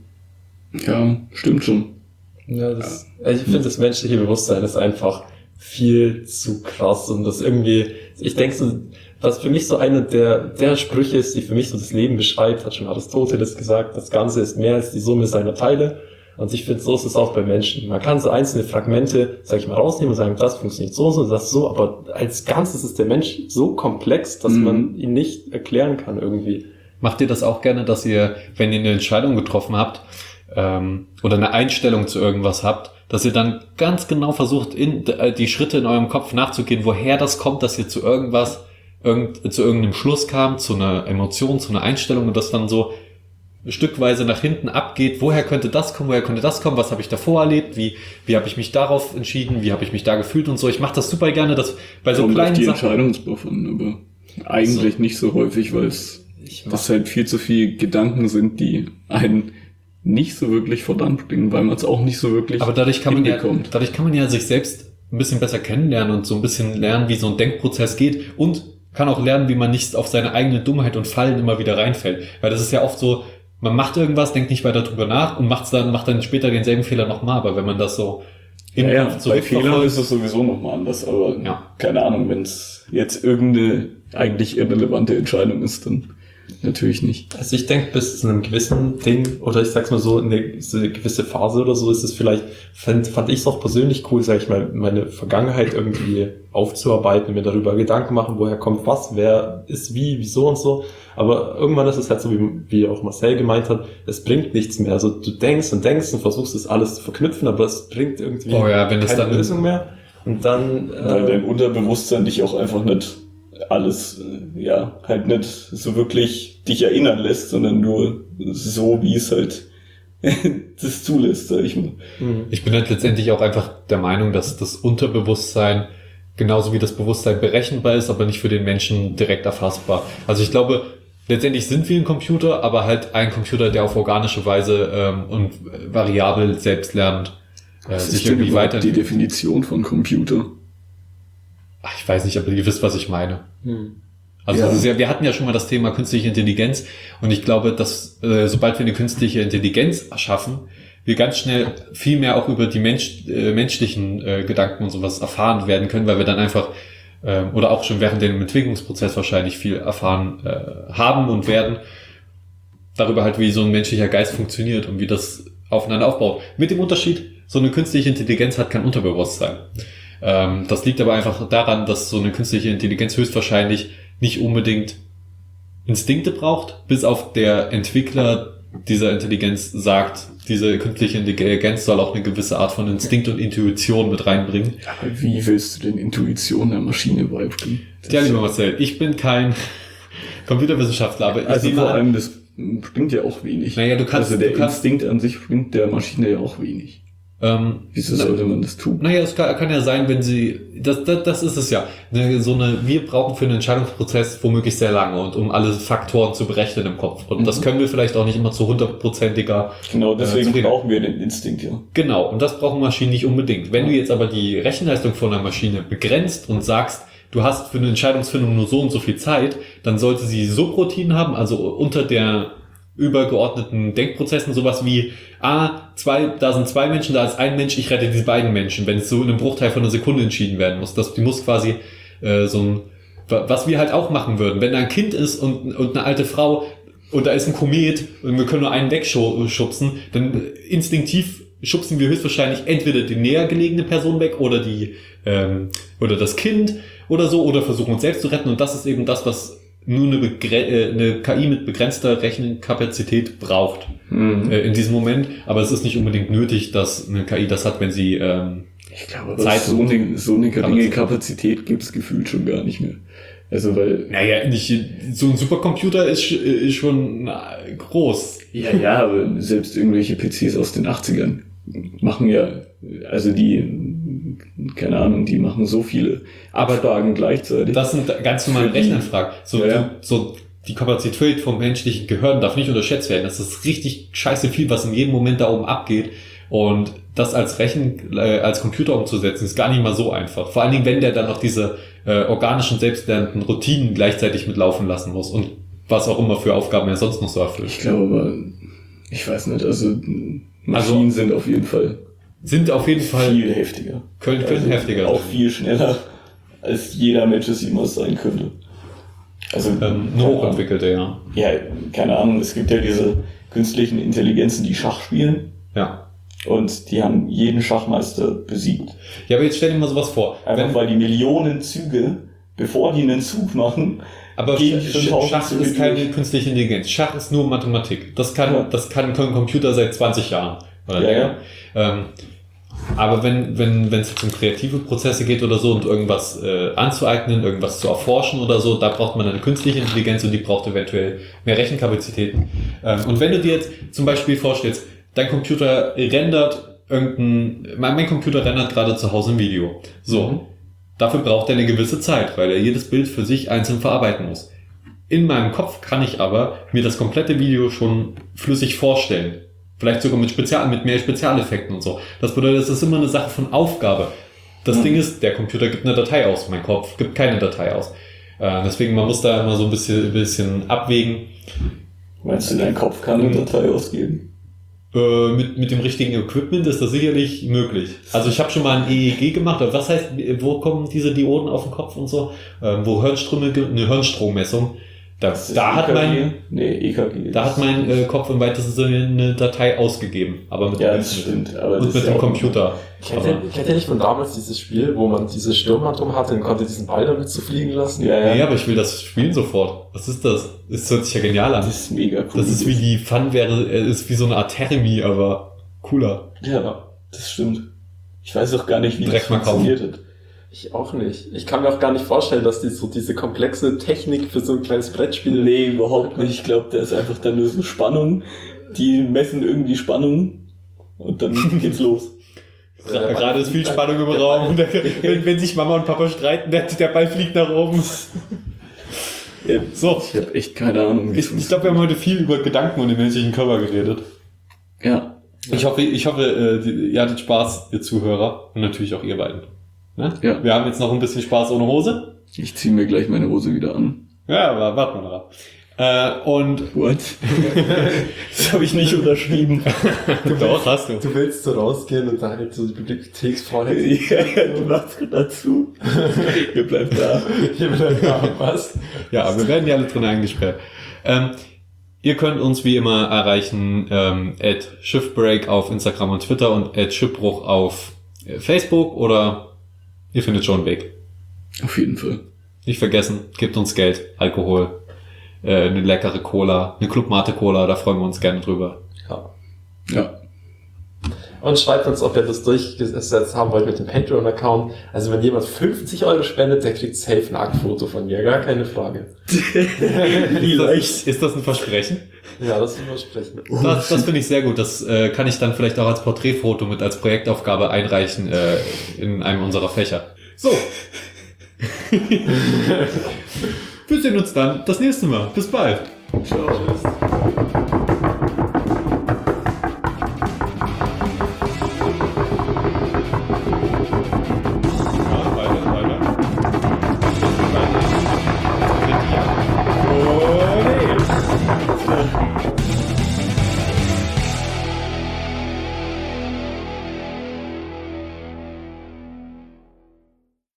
Ja, stimmt schon. Ja, das, also ich finde, das menschliche Bewusstsein ist einfach viel zu krass und das irgendwie, ich denke so, was für mich so eine der, der Sprüche ist, die für mich so das Leben beschreibt, hat schon Aristoteles gesagt, das Ganze ist mehr als die Summe seiner Teile. Und ich finde, so ist es auch bei Menschen. Man kann so einzelne Fragmente, sag ich mal, rausnehmen und sagen, das funktioniert so, so, das so, aber als Ganzes ist der Mensch so komplex, dass mhm. man ihn nicht erklären kann irgendwie. Macht ihr das auch gerne, dass ihr, wenn ihr eine Entscheidung getroffen habt, ähm, oder eine Einstellung zu irgendwas habt, dass ihr dann ganz genau versucht, in die Schritte in eurem Kopf nachzugehen, woher das kommt, dass ihr zu irgendwas Irgend, zu irgendeinem Schluss kam, zu einer Emotion, zu einer Einstellung und das dann so stückweise nach hinten abgeht, woher könnte das kommen, woher könnte das kommen, was habe ich davor erlebt, wie wie habe ich mich darauf entschieden, wie habe ich mich da gefühlt und so. Ich mache das super gerne, dass bei so Kommt kleinen auf die Sachen... Entscheidungsbluff an, aber eigentlich so. Nicht so häufig, weil es das halt viel zu viel Gedanken sind, die einen nicht so wirklich verdammt bringen, weil man es auch nicht so wirklich aber dadurch kann man ja, dadurch kann man ja sich selbst ein bisschen besser kennenlernen und so ein bisschen lernen, wie so ein Denkprozess geht und kann auch lernen, wie man nicht auf seine eigene Dummheit und Fallen immer wieder reinfällt. Weil das ist ja oft so, man macht irgendwas, denkt nicht weiter drüber nach und macht's dann, macht dann später denselben Fehler nochmal. Aber wenn man das so im ja, ja, bei Fehlern ist es sowieso nochmal anders. Aber ja. Keine Ahnung, wenn es jetzt irgendeine eigentlich irrelevante Entscheidung ist, dann natürlich nicht. Also ich denke, bis zu einem gewissen Ding, oder ich sag's mal so, eine, so eine gewisse Phase oder so, ist es vielleicht, fand, fand ich es auch persönlich cool, sag ich mal, meine Vergangenheit irgendwie aufzuarbeiten, mir darüber Gedanken machen, woher kommt was, wer ist wie, wieso und so. Aber irgendwann ist es halt so, wie, wie auch Marcel gemeint hat, es bringt nichts mehr. Also du denkst und denkst und versuchst es alles zu verknüpfen, aber es bringt irgendwie oh ja, wenn keine dann Lösung mehr. Und dann... Äh, Weil dein Unterbewusstsein dich auch einfach nicht alles, ja, halt nicht so wirklich dich erinnern lässt, sondern nur so, wie es halt das zulässt, sag ich mal. Ich bin halt letztendlich auch einfach der Meinung, dass das Unterbewusstsein genauso wie das Bewusstsein berechenbar ist, aber nicht für den Menschen direkt erfassbar. Also ich glaube, letztendlich sind wir ein Computer, aber halt ein Computer, der auf organische Weise ähm, und variabel selbst lernt, äh, Was sich ist denn irgendwie überhaupt weiter. die Definition von Computer? Ach, ich weiß nicht, aber ihr wisst, was ich meine. Hm. Also Ja. das ist ja, wir hatten ja schon mal das Thema künstliche Intelligenz und ich glaube, dass äh, sobald wir eine künstliche Intelligenz erschaffen, wir ganz schnell viel mehr auch über die Mensch, äh, menschlichen äh, Gedanken und sowas erfahren werden können, weil wir dann einfach äh, oder auch schon während dem Entwicklungsprozess wahrscheinlich viel erfahren äh, haben und werden darüber halt, wie so ein menschlicher Geist funktioniert und wie das aufeinander aufbaut. Mit dem Unterschied, so eine künstliche Intelligenz hat kein Unterbewusstsein. Ähm, das liegt aber einfach daran, dass so eine künstliche Intelligenz höchstwahrscheinlich nicht unbedingt Instinkte braucht, bis auf der Entwickler dieser Intelligenz sagt, diese künstliche Intelligenz soll auch eine gewisse Art von Instinkt und Intuition mit reinbringen. Aber wie willst du denn Intuition der Maschine beibringen? Ja, lieber Marcel, ich bin kein Computerwissenschaftler, aber ich Also nehme vor an- allem, das bringt ja auch wenig. Naja, du kannst- also der du kannst- Instinkt an sich bringt der Maschine ja auch wenig. ähm, Wieso sollte man das tun? Naja, es kann, kann ja sein, wenn sie, das, das, das ist es ja, ne, so eine, wir brauchen für einen Entscheidungsprozess womöglich sehr lange und um alle Faktoren zu berechnen im Kopf. Und Mhm. das können wir vielleicht auch nicht immer zu hundertprozentiger. Genau, Äh, deswegen zufrieden. brauchen wir den Instinkt, ja. Genau, und das brauchen Maschinen nicht unbedingt. Wenn du jetzt aber die Rechenleistung von einer Maschine begrenzt und sagst, du hast für eine Entscheidungsfindung nur so und so viel Zeit, dann sollte sie Subroutinen haben, also unter der übergeordneten Denkprozessen sowas wie, ah, zwei, da sind zwei Menschen, da ist ein Mensch, ich rette diese beiden Menschen, wenn es so in einem Bruchteil von einer Sekunde entschieden werden muss. Das, die muss quasi äh, so ein, was wir halt auch machen würden, wenn da ein Kind ist und, und eine alte Frau und da ist ein Komet und wir können nur einen wegschubsen, dann instinktiv schubsen wir höchstwahrscheinlich entweder die näher gelegene Person weg oder die ähm, oder das Kind oder so oder versuchen uns selbst zu retten und das ist eben das, was nur eine, begre- äh, eine K I mit begrenzter Rechenkapazität braucht Mhm. äh, in diesem Moment, aber es ist nicht unbedingt nötig, dass eine K I das hat, wenn sie ähm, Ich glaube, Zeit aber so und- eine, so eine geringe Kapazität. Kapazität gibt es gefühlt schon gar nicht mehr. Also, weil, naja, nicht, so ein Supercomputer ist, sch- ist schon na, groß. ja, ja, aber selbst irgendwelche P Cs aus den achtzigern machen ja, also die, keine Ahnung, die machen so viele Abfragen gleichzeitig. Das sind ganz normale Für die- Rechenanfragen. So, Ja, ja. so die Kapazität vom menschlichen Gehirn darf nicht unterschätzt werden. Das ist richtig scheiße viel, was in jedem Moment da oben abgeht. Und das als Rechen, äh, als Computer umzusetzen, ist gar nicht mal so einfach. Vor allen Dingen, wenn der dann noch diese äh, organischen, selbstlernenden Routinen gleichzeitig mitlaufen lassen muss und was auch immer für Aufgaben er sonst noch so erfüllt. Ich glaube aber, ich weiß nicht, also Maschinen Also- sind auf jeden Fall Sind auf jeden Fall, viel heftiger. können, können Also heftiger auch sein. viel schneller, als jeder Mensch es jemals sein könnte. Also, Ähm, eine hochentwickelte, ja. ja, keine Ahnung, es gibt ja diese künstlichen Intelligenzen, die Schach spielen Ja. und die haben jeden Schachmeister besiegt. Ja, aber jetzt stell dir mal sowas vor. Einfach Wenn, weil die Millionen Züge, bevor die einen Zug machen, aber gehen Sch- schon Sch- tausend Schach Züge ist keine durch. künstliche Intelligenz. Schach ist nur Mathematik. Das kann, Ja. das kann ein Computer seit zwanzig Jahren. Oder Ja, länger. Ähm, aber wenn, wenn, wenn es jetzt um kreative Prozesse geht oder so und irgendwas äh, anzueignen, irgendwas zu erforschen oder so, da braucht man eine künstliche Intelligenz und die braucht eventuell mehr Rechenkapazität. Ähm, und wenn du dir jetzt zum Beispiel vorstellst, dein Computer rendert irgendein, mein, mein Computer rendert gerade zu Hause ein Video. So. Mhm. Dafür braucht er eine gewisse Zeit, weil er jedes Bild für sich einzeln verarbeiten muss. In meinem Kopf kann ich aber mir das komplette Video schon flüssig vorstellen. Vielleicht sogar mit Spezial, mit mehr Spezialeffekten und so. Das bedeutet, es ist immer eine Sache von Aufgabe. Das Mhm. Ding ist, der Computer gibt eine Datei aus, mein Kopf gibt keine Datei aus. Äh, deswegen, man muss da immer so ein bisschen, ein bisschen abwägen. meinst du, dein Kopf kann eine Mhm. Datei ausgeben? Äh, mit, mit dem richtigen Equipment ist das sicherlich möglich. Also ich habe schon mal ein E E G gemacht, aber was heißt, wo kommen diese Dioden auf den Kopf und so? Ähm, wo Hirnströme, ge- eine Hirnstrommessung. Da, Das ist da hat E K G? mein, Nee, E K G. da hat mein äh, Kopf im weitesten Sinne eine Datei ausgegeben. Aber mit Ja, dem das Internet. stimmt. Aber das Und ist mit ja dem auch- Computer. Kennt ihr, Aber, kennt ihr nicht von damals dieses Spiel, wo man diese Stürmer drum hatte und konnte diesen Ball damit zu fliegen lassen? Ja, ja. nee, aber ich will das spielen sofort. Was ist das? Das hört sich ja genial an. Das ist mega cool. Das ist wie die Fun wäre, äh, ist wie so eine Art Teremi, aber cooler. Ja, das stimmt. Ich weiß auch gar nicht, wie Direkt das mal kaufen. funktioniert hat. Ich auch nicht. Ich kann mir auch gar nicht vorstellen, dass die so diese komplexe Technik für so ein kleines Brettspiel... Nee, überhaupt nicht. Ich glaube, da ist einfach dann nur so Spannung. Die messen irgendwie Spannung und dann geht's los. Ja, gerade ist viel Spannung im Raum. Und der, wenn, wenn sich Mama und Papa streiten, der, der Ball fliegt nach oben. Ja, so. Ich habe echt keine Ahnung. Ich, ich glaube, wir haben heute viel über Gedanken und den menschlichen Körper geredet. Ja. Ich hoffe, ich hoffe, ihr hattet Spaß, ihr Zuhörer. Und natürlich auch ihr beiden. Ne? Ja. Wir haben jetzt noch ein bisschen Spaß ohne Hose. Ich ziehe mir gleich meine Hose wieder an. Ja, aber warten wir noch ab. Äh, und... What? Das habe ich nicht unterschrieben. Du Doch, hast du. Du willst so rausgehen und da halt so die Bibliotheksfrau hätte. Ja, du machst dazu. Ihr bleibt da. Ihr bleibt da, was? Ja, aber wir werden ja alle drin eingesperrt. Ähm, ihr könnt uns wie immer erreichen ähm, at Schiffbreak auf Instagram und Twitter und at Schiffbruch auf äh, Facebook oder ihr findet schon einen Weg. Auf jeden Fall. Nicht vergessen, gebt uns Geld, Alkohol, äh, eine leckere Cola, eine Club Mate Cola, da freuen wir uns gerne drüber. Ja. Ja. Und schreibt uns, ob ihr das durchgesetzt haben wollt mit dem Patreon-Account. Also wenn jemand fünfzig Euro spendet, der kriegt safe ein Nacktfoto von mir, gar keine Frage. Vielleicht. Ist das ein Versprechen? Ja, das ist ein Versprechen. Das, das finde ich sehr gut. Das äh, kann ich dann vielleicht auch als Porträtfoto mit als Projektaufgabe einreichen äh, in einem unserer Fächer. So. Wir sehen uns dann das nächste Mal. Bis bald. Ciao.